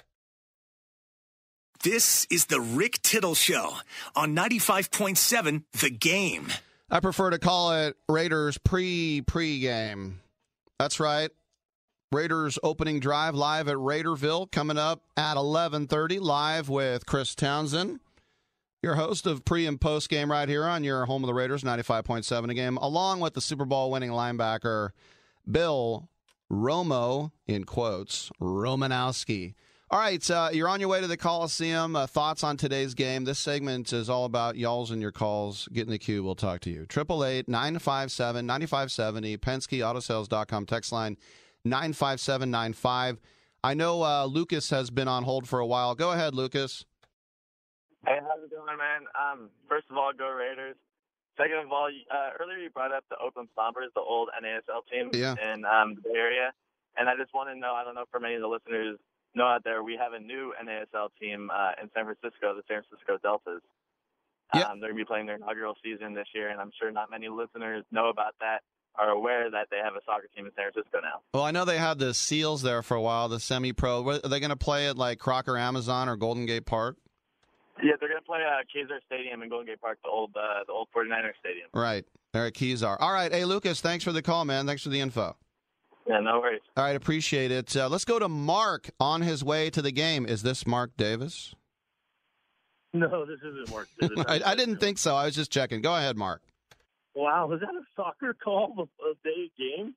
This is the Rick Tittle Show on 95.7, The Game. I prefer to call it Raiders pre-game. That's right. Raiders opening drive live at Raiderville coming up at 11:30, live with Chris Townsend, your host of pre- and post-game right here on your home of the Raiders, 95.7 The Game, along with the Super Bowl winning linebacker Bill Romo, in quotes, Romanowski. All right, you're on your way to the Coliseum. Thoughts on today's game. This segment is all about y'all's and your calls. Get in the queue. We'll talk to you. 888-957-9570, PenskeAutoSales.com text line 95795. I know Lucas has been on hold for a while. Go ahead, Lucas. Hey, how's it going, man? First of all, go Raiders. Second of all, earlier you brought up the Oakland Stompers, the old NASL team in the Bay Area. And I just want to know, I don't know if many of the listeners know out there, we have a new NASL team in San Francisco, the San Francisco Deltas. They're going to be playing their inaugural season this year, and I'm sure not many listeners know about that, are aware that they have a soccer team in San Francisco now. Well, I know they had the Seals there for a while, the semi-pro. Are they going to play at like Crocker Amazon or Golden Gate Park? Yeah, they're going to play Kezar Stadium in Golden Gate Park, the old 49ers stadium. Right. There at Kezar. All right. Hey, Lucas, thanks for the call, man. Thanks for the info. Yeah, no worries. All right, appreciate it. Let's go to Mark on his way to the game. Is this Mark Davis? No, this isn't Mark Davis. I didn't think so. I was just checking. Go ahead, Mark. Wow, was that a soccer call of day game?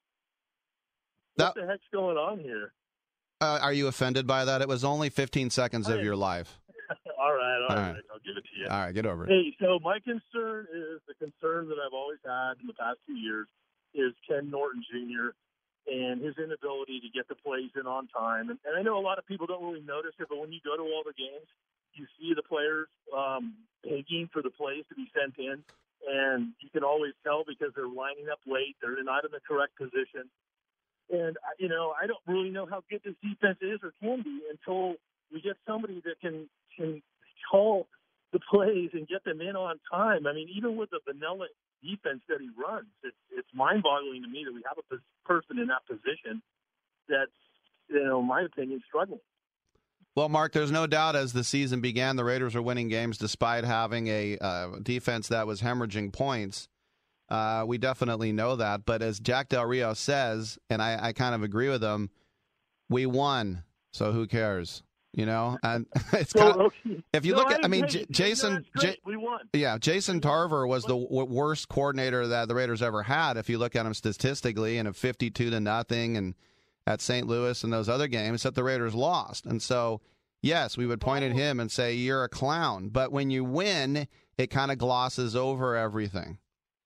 What the heck's going on here? Are you offended by that? It was only 15 seconds of your life. All right. I'll give it to you. All right, get over it. Hey, so my concern is the concern that I've always had in the past 2 years is Ken Norton Jr. and his inability to get the plays in on time. And I know a lot of people don't really notice it, but when you go to all the games, you see the players begging for the plays to be sent in, and you can always tell because they're lining up late. They're not in the correct position. And, I don't really know how good this defense is or can be until we get somebody that can call the plays and get them in on time. I mean, even with the vanilla defense that he runs, it's mind-boggling to me that we have a person in that position that's, in my opinion, struggling. Well, Mark, there's no doubt as the season began, the Raiders were winning games despite having a defense that was hemorrhaging points. We definitely know that. But as Jack Del Rio says, and I kind of agree with him, we won, so who cares? And it's kind of, if you look at, Jason, we won. Yeah, Jason Tarver was the worst coordinator that the Raiders ever had. If you look at him statistically, and a 52-0, and at St. Louis and those other games that the Raiders lost. And so, yes, we would point at him and say, you're a clown. But when you win, it kind of glosses over everything.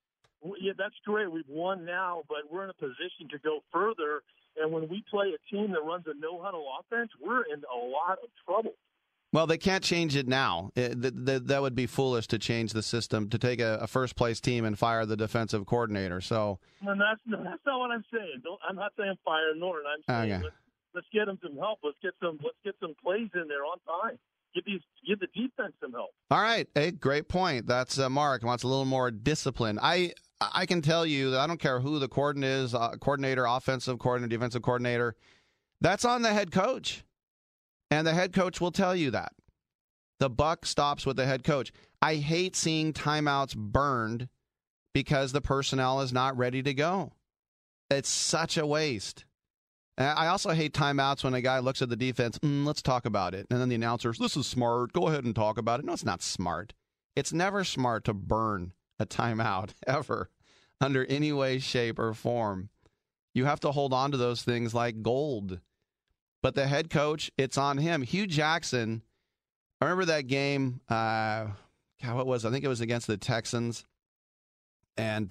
Yeah, that's great. We've won now, but we're in a position to go further. And when we play a team that runs a no-huddle offense, we're in a lot of trouble. Well, they can't change it now. That would be foolish to change the system, to take a first-place team and fire the defensive coordinator. So, and that's not what I'm saying. I'm not saying fire Norton. I'm saying let's get him some help. Let's get some plays in there on time. Give the defense some help. All right. Hey, great point. That's Mark wants a little more discipline. I can tell you that I don't care who the coordinator, offensive coordinator, defensive coordinator, that's on the head coach. And the head coach will tell you that. The buck stops with the head coach. I hate seeing timeouts burned because the personnel is not ready to go. It's such a waste. I also hate timeouts when a guy looks at the defense, let's talk about it. And then the announcers, this is smart, go ahead and talk about it. No, it's not smart. It's never smart to burn a timeout, ever, under any way, shape, or form. You have to hold on to those things like gold. But the head coach, it's on him. Hugh Jackson, I remember that game, what was it? I think it was against the Texans. And,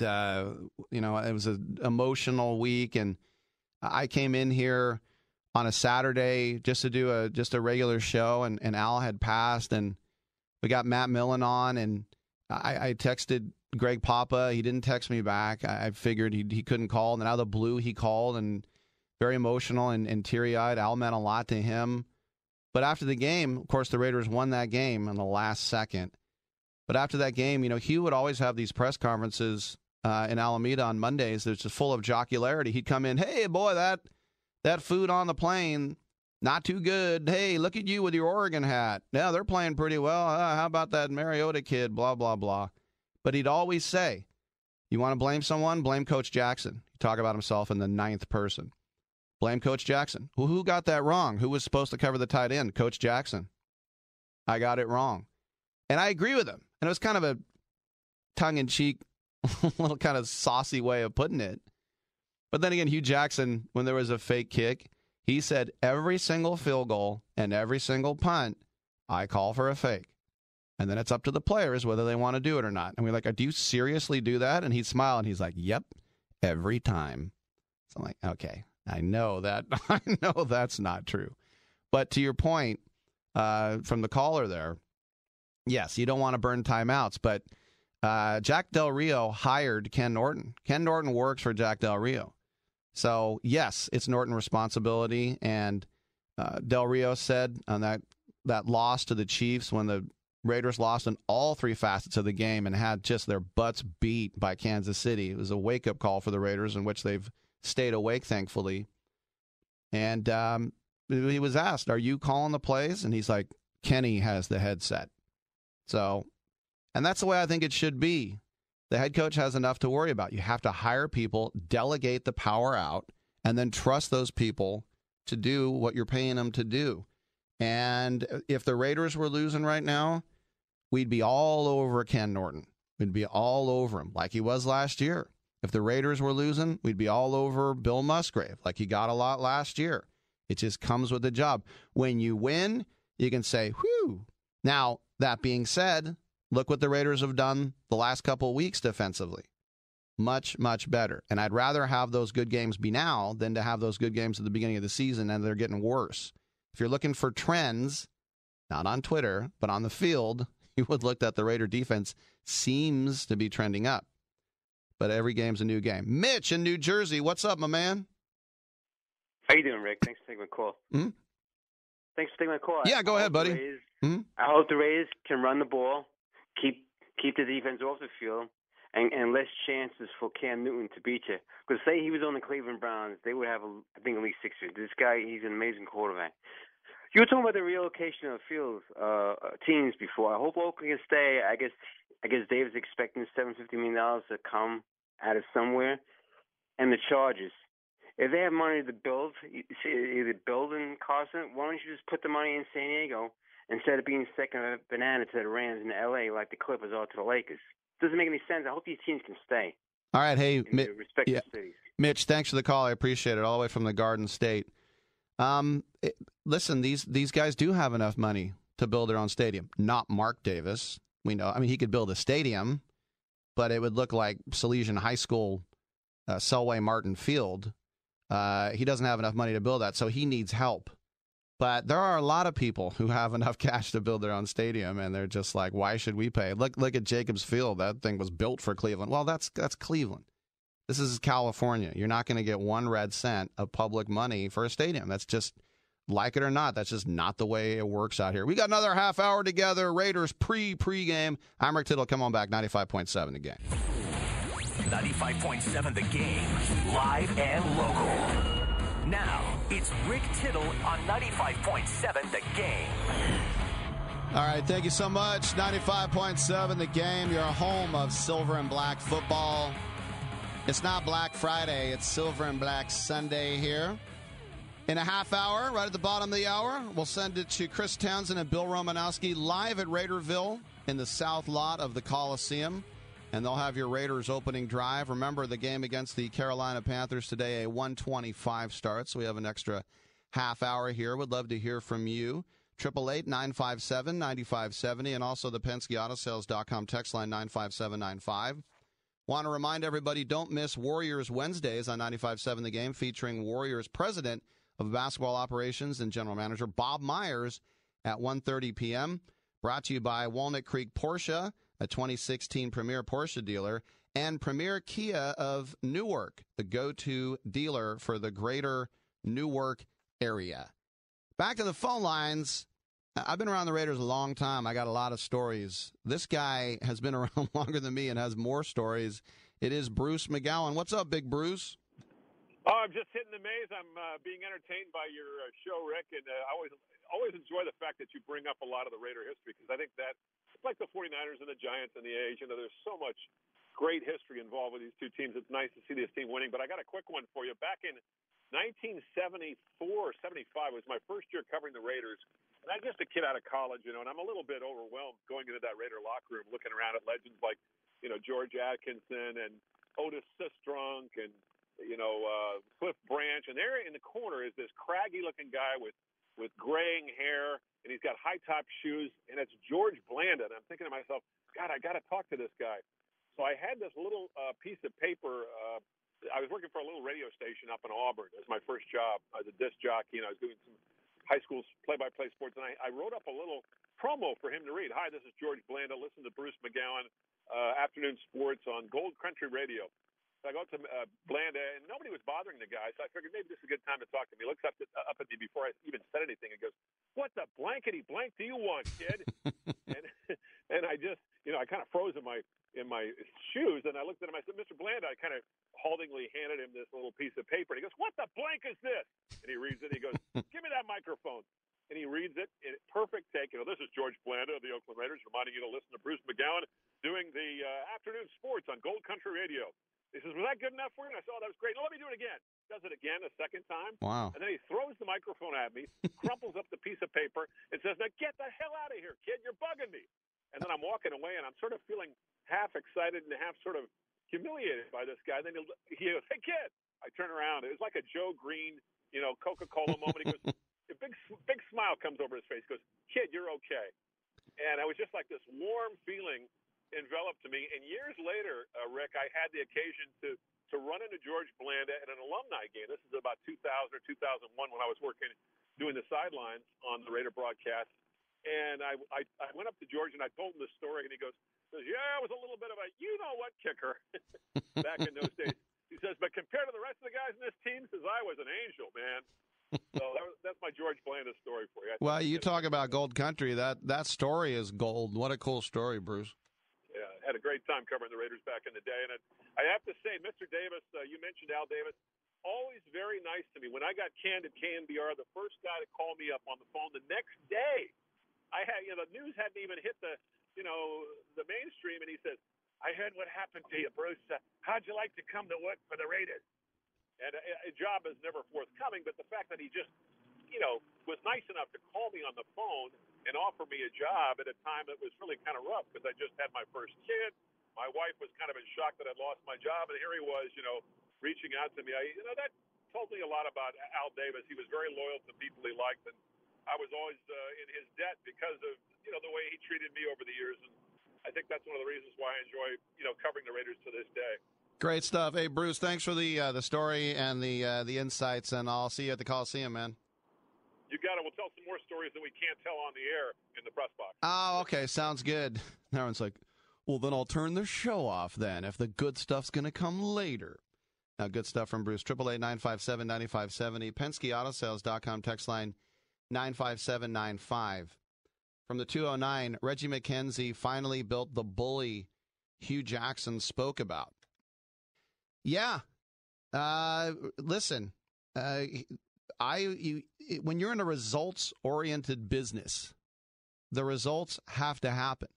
it was an emotional week, and I came in here on a Saturday just to do a regular show, and Al had passed, and we got Matt Millen on, and I texted Greg Papa. He didn't text me back. I figured he couldn't call, and then out of the blue he called, and very emotional and teary-eyed. Al meant a lot to him. But after the game, of course, the Raiders won that game in the last second. But after that game, Hugh would always have these press conferences in Alameda on Mondays that's just full of jocularity. He'd come in, hey, boy, that food on the plane, not too good. Hey, look at you with your Oregon hat. Yeah, they're playing pretty well. How about that Mariota kid, blah, blah, blah. But he'd always say, you want to blame someone? Blame Coach Jackson. He'd talk about himself in the ninth person. Blame Coach Jackson. Well, who got that wrong? Who was supposed to cover the tight end? Coach Jackson. I got it wrong. And I agree with him. And it was kind of a tongue-in-cheek, little kind of saucy way of putting it. But then again, Hugh Jackson, when there was a fake kick, he said every single field goal and every single punt, I call for a fake. And then it's up to the players whether they want to do it or not. And we're like, do you seriously do that? And he'd smile, and he's like, yep, every time. So I'm like, okay, I know that's not true. But to your point from the caller there, yes, you don't want to burn timeouts, but Jack Del Rio hired Ken Norton. Ken Norton works for Jack Del Rio. So, yes, it's Norton's responsibility. And Del Rio said on that loss to the Chiefs, when the Raiders lost in all three facets of the game and had just their butts beat by Kansas City, it was a wake-up call for the Raiders, in which they've stayed awake, thankfully. And he was asked, are you calling the plays? And he's like, Kenny has the headset. So, and that's the way I think it should be. The head coach has enough to worry about. You have to hire people, delegate the power out, and then trust those people to do what you're paying them to do. And if the Raiders were losing right now, we'd be all over Ken Norton. We'd be all over him like he was last year. If the Raiders were losing, we'd be all over Bill Musgrave like he got a lot last year. It just comes with the job. When you win, you can say, whew. Now, that being said, look what the Raiders have done the last couple of weeks defensively. Much, much better. And I'd rather have those good games be now than to have those good games at the beginning of the season and they're getting worse. If you're looking for trends, not on Twitter, but on the field, you would look that the Raider defense seems to be trending up. But every game's a new game. Mitch in New Jersey, what's up, my man? How you doing, Rick? Thanks for taking my call. Mm-hmm. Thanks for taking my call. Yeah, go ahead, buddy. I hope the Raiders can run the ball, keep the defense off the field, and less chances for Cam Newton to beat you. Because say he was on the Cleveland Browns, they would have, I think, at least 6 years. This guy, he's an amazing quarterback. You were talking about the relocation of fields teams before. I hope Oakland can stay. I guess David's expecting $750 million to come out of somewhere. And the Chargers, if they have money to build, either build in Carson, why don't you just put the money in San Diego instead of being second banana to the Rams in L.A. like the Clippers are to the Lakers? Doesn't make any sense. I hope these teams can stay. All right, hey, respective cities. Mitch, thanks for the call. I appreciate it. All the way from the Garden State. Listen, these guys do have enough money to build their own stadium. Not Mark Davis. We know. I mean, he could build a stadium, but it would look like Salesian High School, Selway Martin Field. He doesn't have enough money to build that, so he needs help. But there are a lot of people who have enough cash to build their own stadium, and they're just like, why should we pay? Look at Jacobs Field. That thing was built for Cleveland. Well, that's Cleveland. This is California. You're not going to get 1 red cent of public money for a stadium. That's just, like it or not, that's just not the way it works out here. We got another half hour together. Raiders pregame. I'm Rick Tittle. Come on back. 95.7 The Game. 95.7 The Game. Live and local. Now, it's Rick Tittle on 95.7 The Game. All right, thank you so much. 95.7 The Game, your home of silver and black football. It's not Black Friday, it's Silver and Black Sunday here. In a half hour, right at the bottom of the hour, we'll send it to Chris Townsend and Bill Romanowski live at Raiderville in the south lot of the Coliseum. And they'll have your Raiders opening drive. Remember, the game against the Carolina Panthers today, a 1:25 start, so we have an extra half hour here. Would love to hear from you. 888-957-9570, and also the PenskeAutoSales.com text line 95795. Want to remind everybody, don't miss Warriors Wednesdays on 95.7 The Game, featuring Warriors President of Basketball Operations and General Manager Bob Myers at 1:30 p.m. Brought to you by Walnut Creek Porsche, a 2016 Premier Porsche dealer, and Premier Kia of Newark, the go-to dealer for the greater Newark area. Back to the phone lines. I've been around the Raiders a long time. I got a lot of stories. This guy has been around longer than me and has more stories. It is Bruce McGowan. What's up, Big Bruce? Oh, I'm just hitting the maze. I'm being entertained by your show, Rick, and I always enjoy the fact that you bring up a lot of the Raider history, because I think that it's like the 49ers and the Giants and the A's. You know, there's so much great history involved with these two teams. It's nice to see this team winning. But I got a quick one for you. Back in 1974 or 75 was my first year covering the Raiders. And I'm just a kid out of college, you know, and I'm a little bit overwhelmed going into that Raider locker room, looking around at legends like, you know, George Atkinson and Otis Sistrunk and, you know, Cliff Branch. And there in the corner is this craggy-looking guy with graying hair, and he's got high-top shoes, and it's George Blanda. And I'm thinking to myself, God, I got to talk to this guy. So I had this little piece of paper. I was working for a little radio station up in Auburn. It was my first job as a disc jockey, and I was doing some high school play-by-play sports, and I wrote up a little promo for him to read. Hi, this is George Blanda. Listen to Bruce McGowan, afternoon sports on Gold Country Radio. So I go to Blanda, and nobody was bothering the guy, so I figured maybe this is a good time to talk to him. He looks up at me before I even said anything and goes, "What the blankety blank do you want, kid?" and I just, you know, I kind of froze in my shoes, and I looked at him. I said, "Mr. Blanda," I kind of haltingly handed him this little piece of paper, and he goes, "What the blank is this?" And he reads it, and he goes, "Give me that microphone." and he reads it in perfect take. This is George Blanda of the Oakland Raiders reminding you to listen to Bruce McGowan doing the afternoon sports on Gold Country Radio. He says, was that good enough for you? And I said, oh, that was great. Now let me do it again. Does it again a second time. Wow. And then he throws the microphone at me, crumples up the piece of paper, and says, now get the hell out of here, kid. You're bugging me. And then I'm walking away, and I'm sort of feeling half excited and half sort of humiliated by this guy. Then he goes, hey, kid. I turn around. It was like a Joe Green, Coca-Cola moment. He goes, a big smile comes over his face. He goes, kid, you're okay. And it was just like this warm feeling enveloped to me. And years later, Rick, I had the occasion to run into George Blanda at an alumni game. This is about 2000 or 2001 when I was doing the sidelines on the Raider broadcast. And I went up to George and I told him the story, and he goes, yeah, it was a little bit of a you-know-what kicker back in those days. He says, but compared to the rest of the guys in this team, says, I was an angel, man. So that's my George Blanda story for you. Well, you talk about Gold Country. That story is gold. What a cool story, Bruce. Yeah, had a great time covering the Raiders back in the day. And I have to say, Mr. Davis, you mentioned Al Davis, always very nice to me. When I got canned at KNBR, the first guy to call me up on the phone the next day, I had, the news hadn't even hit the mainstream, and he says, I heard what happened to you, Bruce. How'd you like to come to work for the Raiders? And a job is never forthcoming, but the fact that he just, was nice enough to call me on the phone and offer me a job at a time that was really kind of rough because I just had my first kid. My wife was kind of in shock that I'd lost my job, and here he was, reaching out to me. That told me a lot about Al Davis. He was very loyal to people he liked, and I was always in his debt because of, the way he treated me over the years. And I think that's one of the reasons why I enjoy, covering the Raiders to this day. Great stuff. Hey, Bruce, thanks for the story and the insights, and I'll see you at the Coliseum, man. You got it. We'll tell some more stories that we can't tell on the air in the press box. Oh, okay. Sounds good. Everyone's like, well, then I'll turn the show off then if the good stuff's going to come later. Now, good stuff from Bruce. 888-957-9570. PenskeAutoSales.com text line 95795. From the 209, Reggie McKenzie finally built the bully Hugh Jackson spoke about. Yeah. Listen, when you're in a results-oriented business, the results have to happen.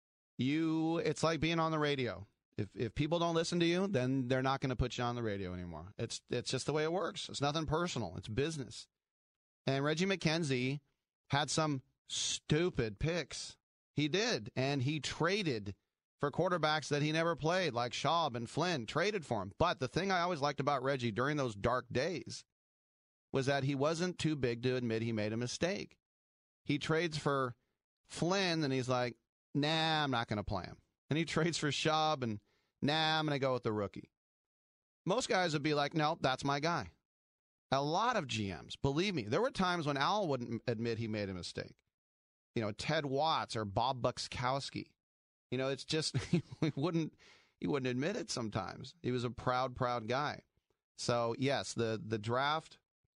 It's like being on the radio. If people don't listen to you, then they're not going to put you on the radio anymore. It's just the way it works. It's nothing personal. It's business. And Reggie McKenzie had some stupid picks. He did, and he traded for quarterbacks that he never played, like Schaub and Flynn, traded for him. But the thing I always liked about Reggie during those dark days was that he wasn't too big to admit he made a mistake. He trades for Flynn, and he's like, nah, I'm not going to play him. And he trades for Schaub, and nah, I'm going to go with the rookie. Most guys would be like, no, that's my guy. A lot of GMs, believe me, there were times when Al wouldn't admit he made a mistake. Ted Watts or Bob Buxkowski. It's just he wouldn't admit it sometimes. He was a proud guy. So, yes, the draft,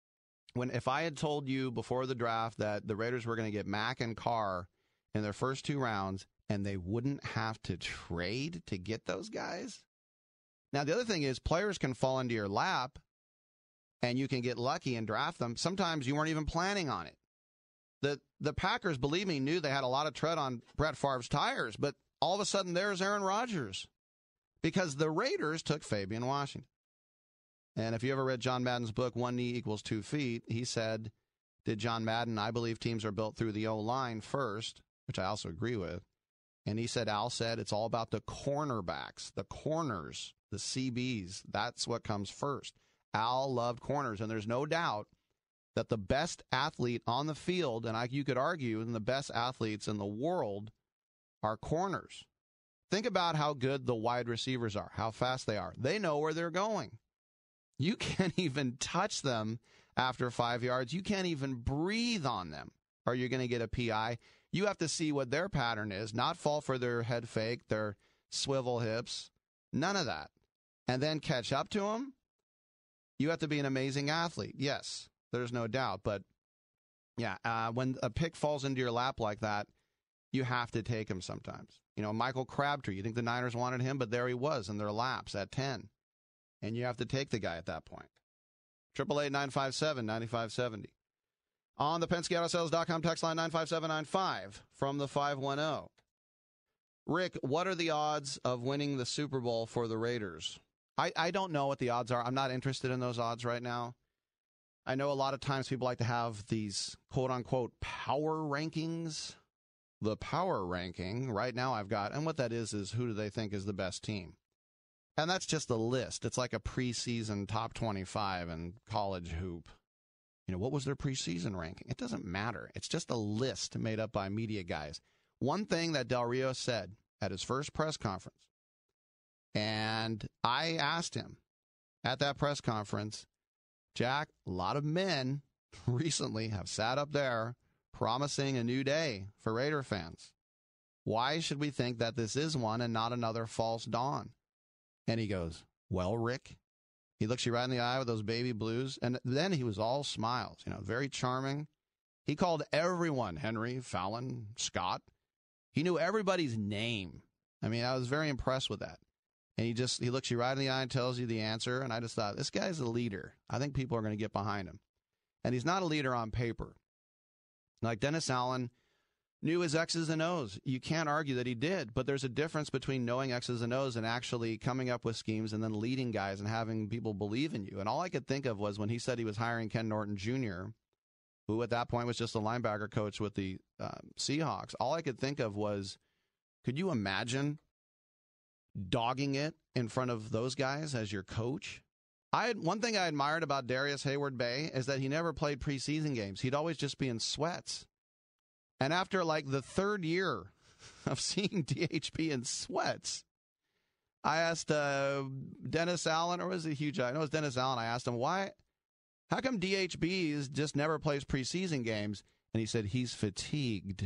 if I had told you before the draft that the Raiders were going to get Mack and Carr in their first 2 rounds and they wouldn't have to trade to get those guys. Now, the other thing is players can fall into your lap and you can get lucky and draft them. Sometimes you weren't even planning on it. The Packers, believe me, knew they had a lot of tread on Brett Favre's tires, but all of a sudden there's Aaron Rodgers because the Raiders took Fabian Washington. And if you ever read John Madden's book, 1 knee equals 2 feet, he said, did John Madden, I believe teams are built through the O-line first, which I also agree with. And he said, Al said, it's all about the cornerbacks, the corners, the CBs. That's what comes first. Al loved corners, and there's no doubt that the best athlete on the field, and you could argue, and the best athletes in the world are corners. Think about how good the wide receivers are, how fast they are. They know where they're going. You can't even touch them after 5 yards. You can't even breathe on them, or you're going to get a PI. You have to see what their pattern is, not fall for their head fake, their swivel hips, none of that. And then catch up to them. You have to be an amazing athlete. Yes, there's no doubt. But, yeah, when a pick falls into your lap like that, you have to take him sometimes. Michael Crabtree, you think the Niners wanted him, but there he was in their laps at 10. And you have to take the guy at that point. 888-957-9570. On the PenskeAutoSales.com text line 95795 from the 510. Rick, what are the odds of winning the Super Bowl for the Raiders? I don't know what the odds are. I'm not interested in those odds right now. I know a lot of times people like to have these quote-unquote power rankings. The power ranking right now I've got, and what that is who do they think is the best team? And that's just a list. It's like a preseason top 25 in college hoop. You know, what was their preseason ranking? It doesn't matter. It's just a list made up by media guys. One thing that Del Rio said at his first press conference, and I asked him at that press conference, Jack, a lot of men recently have sat up there promising a new day for Raider fans. Why should we think that this is one and not another false dawn? And he goes, well, Rick, he looks you right in the eye with those baby blues. And then he was all smiles, very charming. He called everyone, Henry, Fallon, Scott. He knew everybody's name. I mean, I was very impressed with that. And he looks you right in the eye and tells you the answer. And I just thought, this guy's a leader. I think people are going to get behind him. And he's not a leader on paper. Like Dennis Allen knew his X's and O's. You can't argue that he did, but there's a difference between knowing X's and O's and actually coming up with schemes and then leading guys and having people believe in you. And all I could think of was when he said he was hiring Ken Norton Jr., who at that point was just a linebacker coach with the Seahawks. All I could think of was, could you imagine dogging it in front of those guys as your coach? One thing I admired about Darius Hayward-Bay is that he never played preseason games. He'd always just be in sweats. And after like the third year of seeing DHB in sweats, I asked Dennis Allen, or was it Hugh Jackson? No, it was Dennis Allen. I asked him, how come DHB just never plays preseason games? And he said, he's fatigued.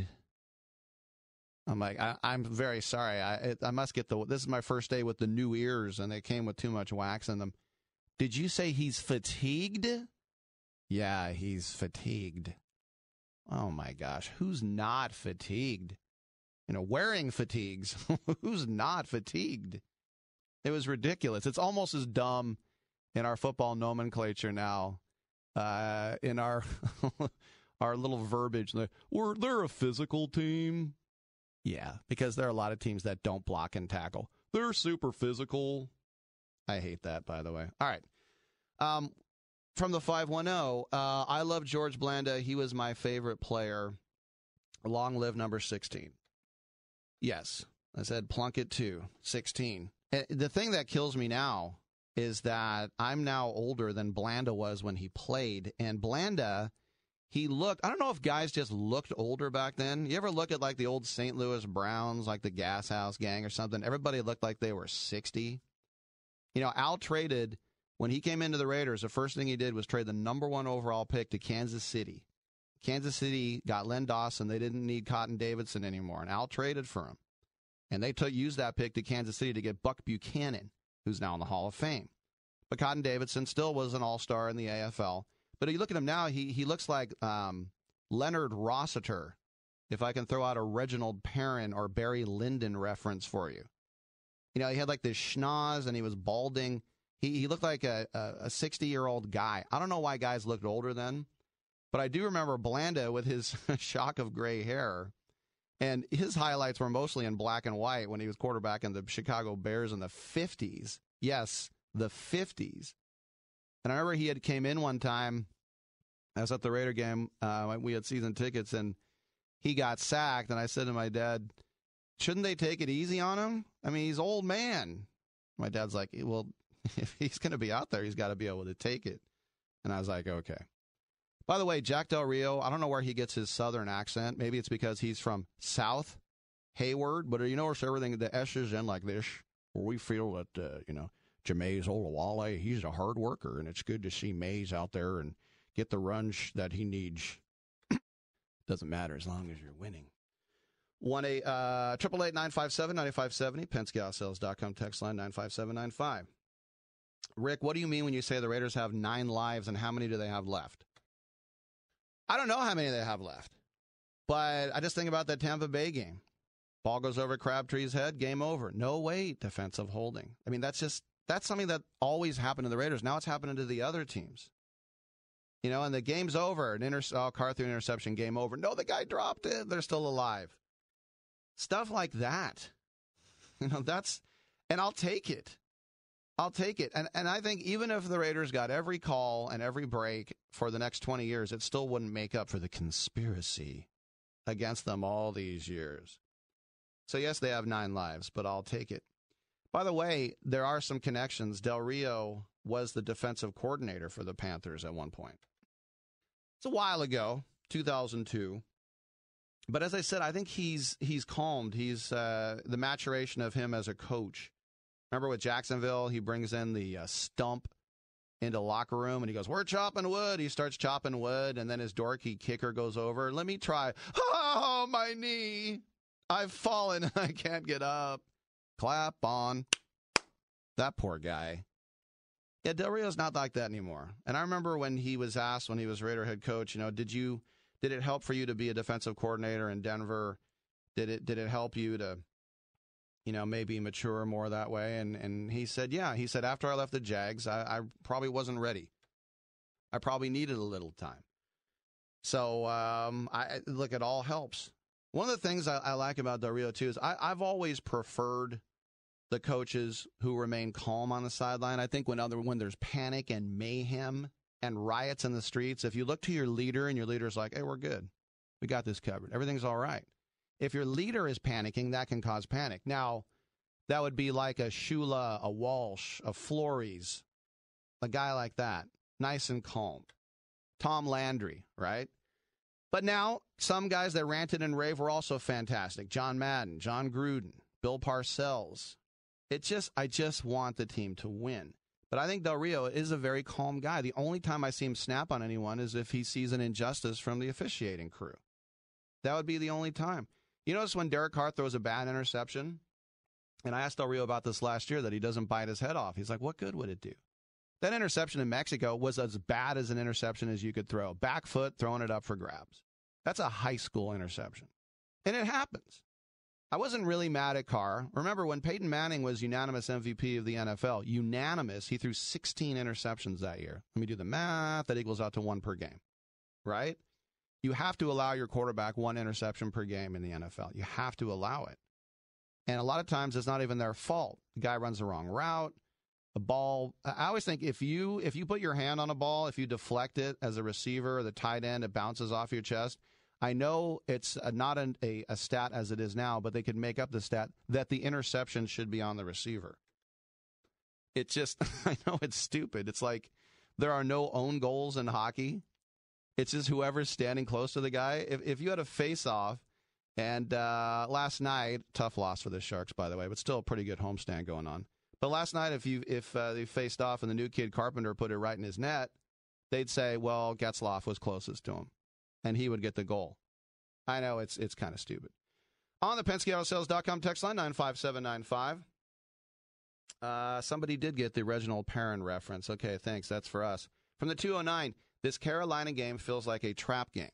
I'm like, I'm very sorry. I must get this is my first day with the new ears, and they came with too much wax in them. Did you say he's fatigued? Yeah, he's fatigued. Oh, my gosh. Who's not fatigued? Wearing fatigues. Who's not fatigued? It was ridiculous. It's almost as dumb in our football nomenclature now, in our our little verbiage. They're a physical team. Yeah, because there are a lot of teams that don't block and tackle. They're super physical. I hate that, by the way. All right. From the 510, I love George Blanda. He was my favorite player. Long live number 16. Yes, I said Plunkett too, 16. And the thing that kills me now is that I'm now older than Blanda was when he played. And Blanda, he looked, I don't know if guys just looked older back then. You ever look at like the old St. Louis Browns, like the Gas House Gang or something? Everybody looked like they were 60. Al traded, when he came into the Raiders, the first thing he did was trade the number 1 overall pick to Kansas City. Kansas City got Len Dawson. They didn't need Cotton Davidson anymore, and Al traded for him. And they used that pick to Kansas City to get Buck Buchanan, who's now in the Hall of Fame. But Cotton Davidson still was an all-star in the AFL. But if you look at him now, he looks like Leonard Rossiter, if I can throw out a Reginald Perrin or Barry Lyndon reference for you. He had like this schnoz, and he was balding. He looked like a 60-year-old guy. I don't know why guys looked older then, but I do remember Blanda with his shock of gray hair. And his highlights were mostly in black and white when he was quarterback in the Chicago Bears in the 50s. Yes, the 50s. And I remember he came in one time. I was at the Raider game. We had season tickets, and he got sacked. And I said to my dad, shouldn't they take it easy on him? I mean, he's an old man. My dad's like, well, if he's going to be out there, he's got to be able to take it. And I was like, okay. By the way, Jack Del Rio, I don't know where he gets his southern accent. Maybe it's because he's from South Hayward. But you notice everything, the S is in like this, where we feel that, Jameis Olawale, he's a hard worker. And it's good to see Mays out there and get the runs that he needs. Doesn't matter as long as you're winning. 1-888-957-9570, PenskeAutoSales.com, text line 95795. Rick, what do you mean when you say the Raiders have 9 lives, and how many do they have left? I don't know how many they have left, but I just think about that Tampa Bay game. Ball goes over Crabtree's head, game over. No way, defensive holding. I mean, that's something that always happened to the Raiders. Now it's happening to the other teams. And the game's over. Carr threw an interception, game over. No, the guy dropped it. They're still alive. Stuff like that. And I'll take it. I'll take it. And I think even if the Raiders got every call and every break for the next 20 years, it still wouldn't make up for the conspiracy against them all these years. So, yes, they have 9 lives, but I'll take it. By the way, there are some connections. Del Rio was the defensive coordinator for the Panthers at one point. It's a while ago, 2002. But as I said, I think he's calmed. He's the maturation of him as a coach. Remember with Jacksonville, he brings in the stump into the locker room, and he goes, "We're chopping wood." He starts chopping wood, and then his dorky kicker goes over. "Let me try." "Oh, my knee. I've fallen. I can't get up." Clap on. That poor guy. Yeah, Del Rio's not like that anymore. And I remember when he was asked, when he was Raider head coach, did it help for you to be a defensive coordinator in Denver? Did it help you to, maybe mature more that way? And he said, yeah. He said, after I left the Jags, I probably wasn't ready. I probably needed a little time. So, look, it all helps. One of the things I like about Del Rio, too, is I've always preferred the coaches who remain calm on the sideline. I think when there's panic and mayhem and riots in the streets, if you look to your leader and your leader's like, "Hey, we're good. We got this covered. Everything's all right." If your leader is panicking, that can cause panic. Now, that would be like a Shula, a Walsh, a Flores, a guy like that, nice and calm. Tom Landry, right? But now, some guys that ranted and raved were also fantastic. John Madden, John Gruden, Bill Parcells. I just want the team to win. But I think Del Rio is a very calm guy. The only time I see him snap on anyone is if he sees an injustice from the officiating crew. That would be the only time. You notice when Derek Carr throws a bad interception, and I asked Del Rio about this last year, that he doesn't bite his head off. He's like, what good would it do? That interception in Mexico was as bad as an interception as you could throw. Back foot, throwing it up for grabs. That's a high school interception. And it happens. I wasn't really mad at Carr. Remember, when Peyton Manning was unanimous MVP of the NFL, unanimous, he threw 16 interceptions that year. Let me do the math. That equals out to 1 per game, right? You have to allow your quarterback 1 interception per game in the NFL. You have to allow it. And a lot of times it's not even their fault. The guy runs the wrong route. The ball, I always think if you put your hand on a ball, if you deflect it as a receiver or the tight end, it bounces off your chest. I know it's not a stat as it is now, but they could make up the stat that the interception should be on the receiver. It just, I know it's stupid. It's like there are no own goals in hockey. It's just whoever's standing close to the guy. If you had a face-off, and last night, tough loss for the Sharks, by the way, but still a pretty good homestand going on. But last night, if they faced off and the new kid Carpenter put it right in his net, they'd say, well, Getzlaf was closest to him, and he would get the goal. I know it's kind of stupid. On the PenskeAutoSales.com text line, 95795. Somebody did get the Reginald Perrin reference. Okay, thanks. That's for us. From the 209, this Carolina game feels like a trap game.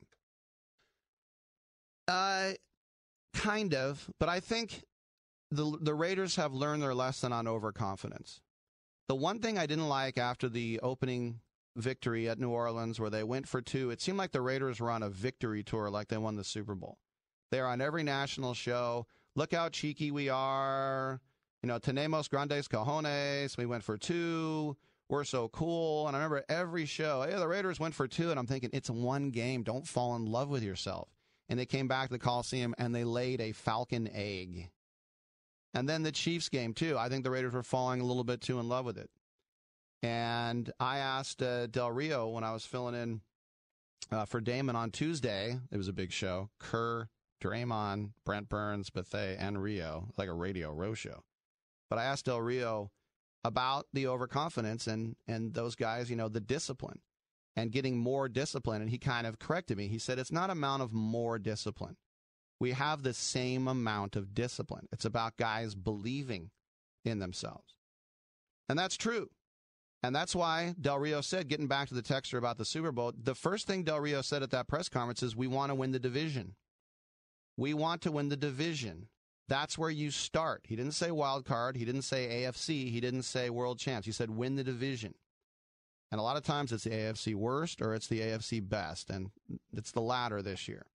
Kind of, but I think the Raiders have learned their lesson on overconfidence. The one thing I didn't like after the opening victory at New Orleans, where they went for 2, it seemed like the Raiders were on a victory tour like they won the Super Bowl. They're on every national show. Look how cheeky we are. Tenemos grandes cojones. We went for 2. We're so cool. And I remember every show, hey, the Raiders went for 2. And I'm thinking, it's one game. Don't fall in love with yourself. And they came back to the Coliseum, and they laid a Falcon egg. And then the Chiefs game, too. I think the Raiders were falling a little bit too in love with it. And I asked Del Rio when I was filling in for Damon on Tuesday. It was a big show. Kerr, Draymond, Brent Burns, Bethea, and Rio. Like a Radio Row show. But I asked Del Rio about the overconfidence and those guys, the discipline. And getting more discipline. And he kind of corrected me. He said, it's not amount of more discipline. We have the same amount of discipline. It's about guys believing in themselves. And that's true. And that's why Del Rio said, getting back to the texter about the Super Bowl, the first thing Del Rio said at that press conference is, we want to win the division. We want to win the division. That's where you start. He didn't say wild card. He didn't say AFC. He didn't say world champs. He said win the division. And a lot of times it's the AFC worst or it's the AFC best, and it's the latter this year.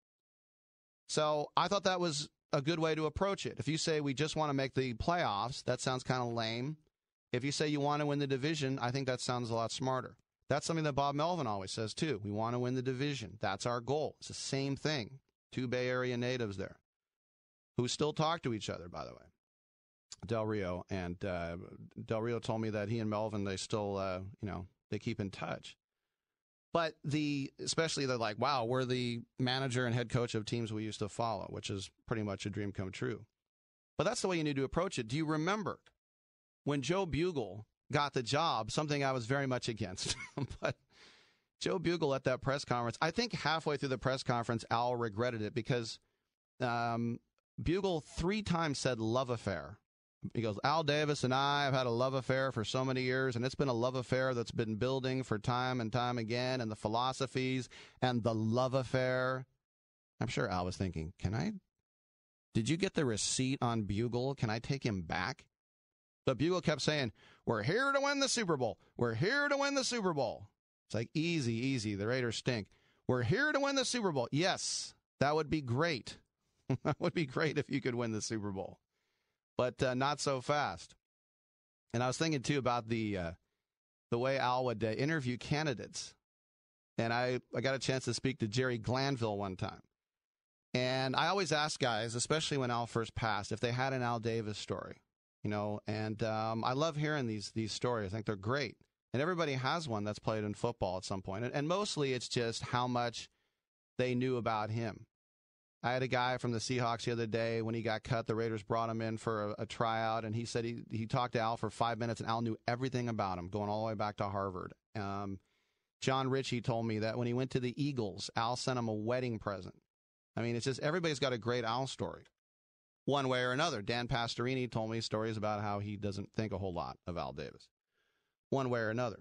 So I thought that was a good way to approach it. If you say we just want to make the playoffs, that sounds kind of lame. If you say you want to win the division, I think that sounds a lot smarter. That's something that Bob Melvin always says, too. We want to win the division. That's our goal. It's the same thing. 2 Bay Area natives there who still talk to each other, by the way. Del Rio. And Del Rio told me that he and Melvin, they still, they keep in touch. But especially they're like, wow, we're the manager and head coach of teams we used to follow, which is pretty much a dream come true. But that's the way you need to approach it. Do you remember when Joe Bugle got the job, something I was very much against? But Joe Bugle at that press conference, I think halfway through the press conference, Al regretted it because Bugle 3 times said love affair. He goes, Al Davis and I have had a love affair for so many years, and it's been a love affair that's been building for time and time again, and the philosophies and the love affair. I'm sure Al was thinking, did you get the receipt on Bugle? Can I take him back? But Bugle kept saying, we're here to win the Super Bowl. We're here to win the Super Bowl. It's like, easy. The Raiders stink. We're here to win the Super Bowl. Yes, that would be great. That would be great if you could win the Super Bowl. But not so fast. And I was thinking, too, about the way Al would interview candidates. And I got a chance to speak to Jerry Glanville one time. And I always ask guys, especially when Al first passed, if they had an Al Davis story. And I love hearing these stories. I think they're great. And everybody has one that's played in football at some point. And mostly it's just how much they knew about him. I had a guy from the Seahawks the other day. When he got cut, the Raiders brought him in for a tryout, and he said he talked to Al for 5 minutes, and Al knew everything about him, going all the way back to Harvard. John Ritchie told me that when he went to the Eagles, Al sent him a wedding present. I mean, it's just everybody's got a great Al story, one way or another. Dan Pastorini told me stories about how he doesn't think a whole lot of Al Davis, one way or another.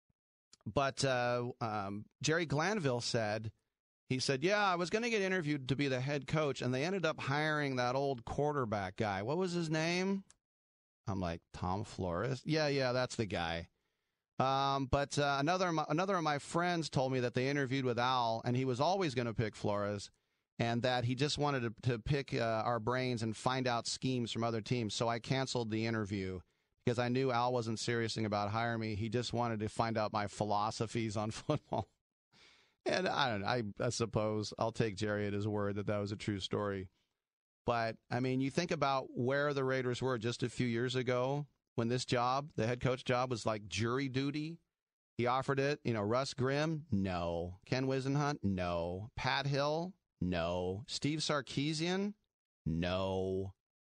But Jerry Glanville said, yeah, I was going to get interviewed to be the head coach, and they ended up hiring that old quarterback guy. What was his name? I'm like, Tom Flores? Yeah, that's the guy. But another of my friends told me that they interviewed with Al, and he was always going to pick Flores, and that he just wanted to pick our brains and find out schemes from other teams. So I canceled the interview because I knew Al wasn't serious about hiring me. He just wanted to find out my philosophies on football. And I don't know, I suppose I'll take Jerry at his word that was a true story. But, I mean, you think about where the Raiders were just a few years ago when this job, the head coach job, was like jury duty. He offered it, Russ Grimm, no. Ken Wisenhunt, no. Pat Hill, no. Steve Sarkisian, no.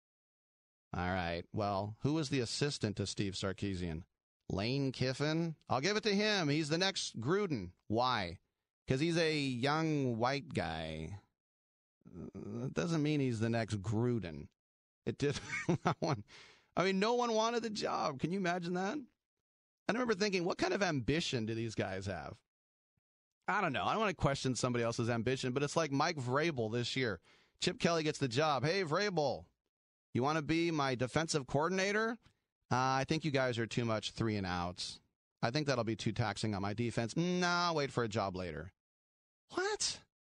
All right, well, who was the assistant to Steve Sarkisian? Lane Kiffin? I'll give it to him. He's the next Gruden. Why? Because he's a young white guy. That doesn't mean he's the next Gruden. It did not one. I mean, no one wanted the job. Can you imagine that? I remember thinking, what kind of ambition do these guys have? I don't know. I don't want to question somebody else's ambition, but it's like Mike Vrabel this year. Chip Kelly gets the job. Hey, Vrabel, you want to be my defensive coordinator? I think you guys are too much 3 and outs. I think that'll be too taxing on my defense. I'll wait for a job later. What?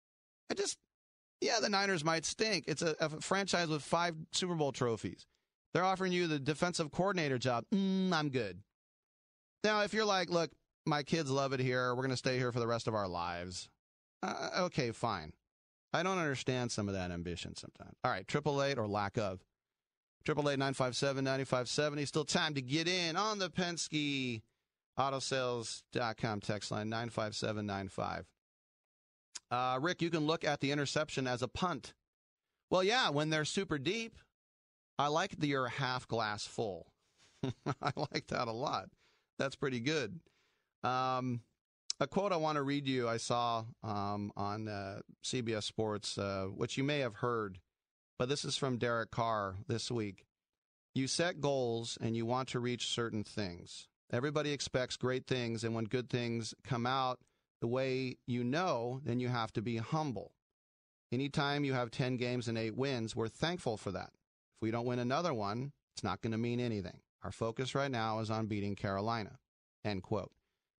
The Niners might stink. It's a franchise with 5 Super Bowl trophies. They're offering you the defensive coordinator job. I'm good. Now, if you're like, look, my kids love it here. We're going to stay here for the rest of our lives. Okay, fine. I don't understand some of that ambition sometimes. All right, 888 or lack of. 888-957-9570. Still time to get in on the Penske Autosales.com text line 95795. Rick, you can look at the interception as a punt. Well, yeah, when they're super deep. I like your half glass full. I like that a lot. That's pretty good. A quote I want to read you I saw on CBS Sports, which you may have heard, but this is from Derek Carr this week. You set goals and you want to reach certain things. Everybody expects great things, and when good things come out the way then you have to be humble. Anytime you have 10 games and 8 wins, we're thankful for that. If we don't win another one, it's not going to mean anything. Our focus right now is on beating Carolina. End quote.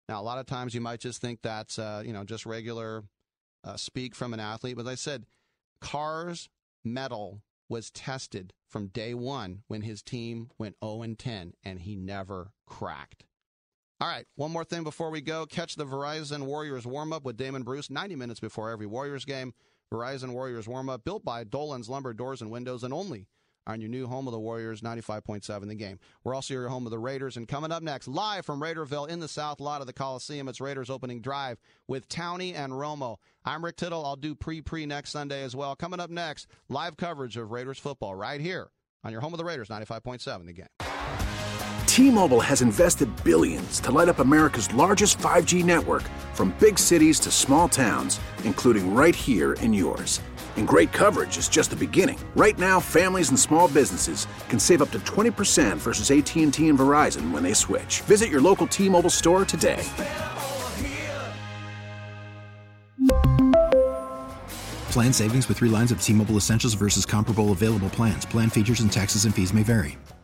Now, a lot of times you might just think that's, just regular speak from an athlete. But as I said, Carr's mettle was tested from day one when his team went 0-10, and he never cracked. All right, one more thing before we go. Catch the Verizon Warriors warm-up with Damon Bruce 90 minutes before every Warriors game. Verizon Warriors warm-up, built by Dolan's Lumber Doors and Windows, and only on your new home of the Warriors, 95.7 The Game. We're also your home of the Raiders, and coming up next, live from Raiderville in the south lot of the Coliseum, it's Raiders opening drive with Towney and Romo. I'm Rick Tittle. I'll do pre next Sunday as well. Coming up next, live coverage of Raiders football right here on your home of the Raiders, 95.7 The Game. T-Mobile has invested billions to light up America's largest 5G network, from big cities to small towns, including right here in yours. And great coverage is just the beginning. Right now, families and small businesses can save up to 20% versus AT&T and Verizon when they switch. Visit your local T-Mobile store today. Plan savings with 3 lines of T-Mobile Essentials versus comparable available plans. Plan features and taxes and fees may vary.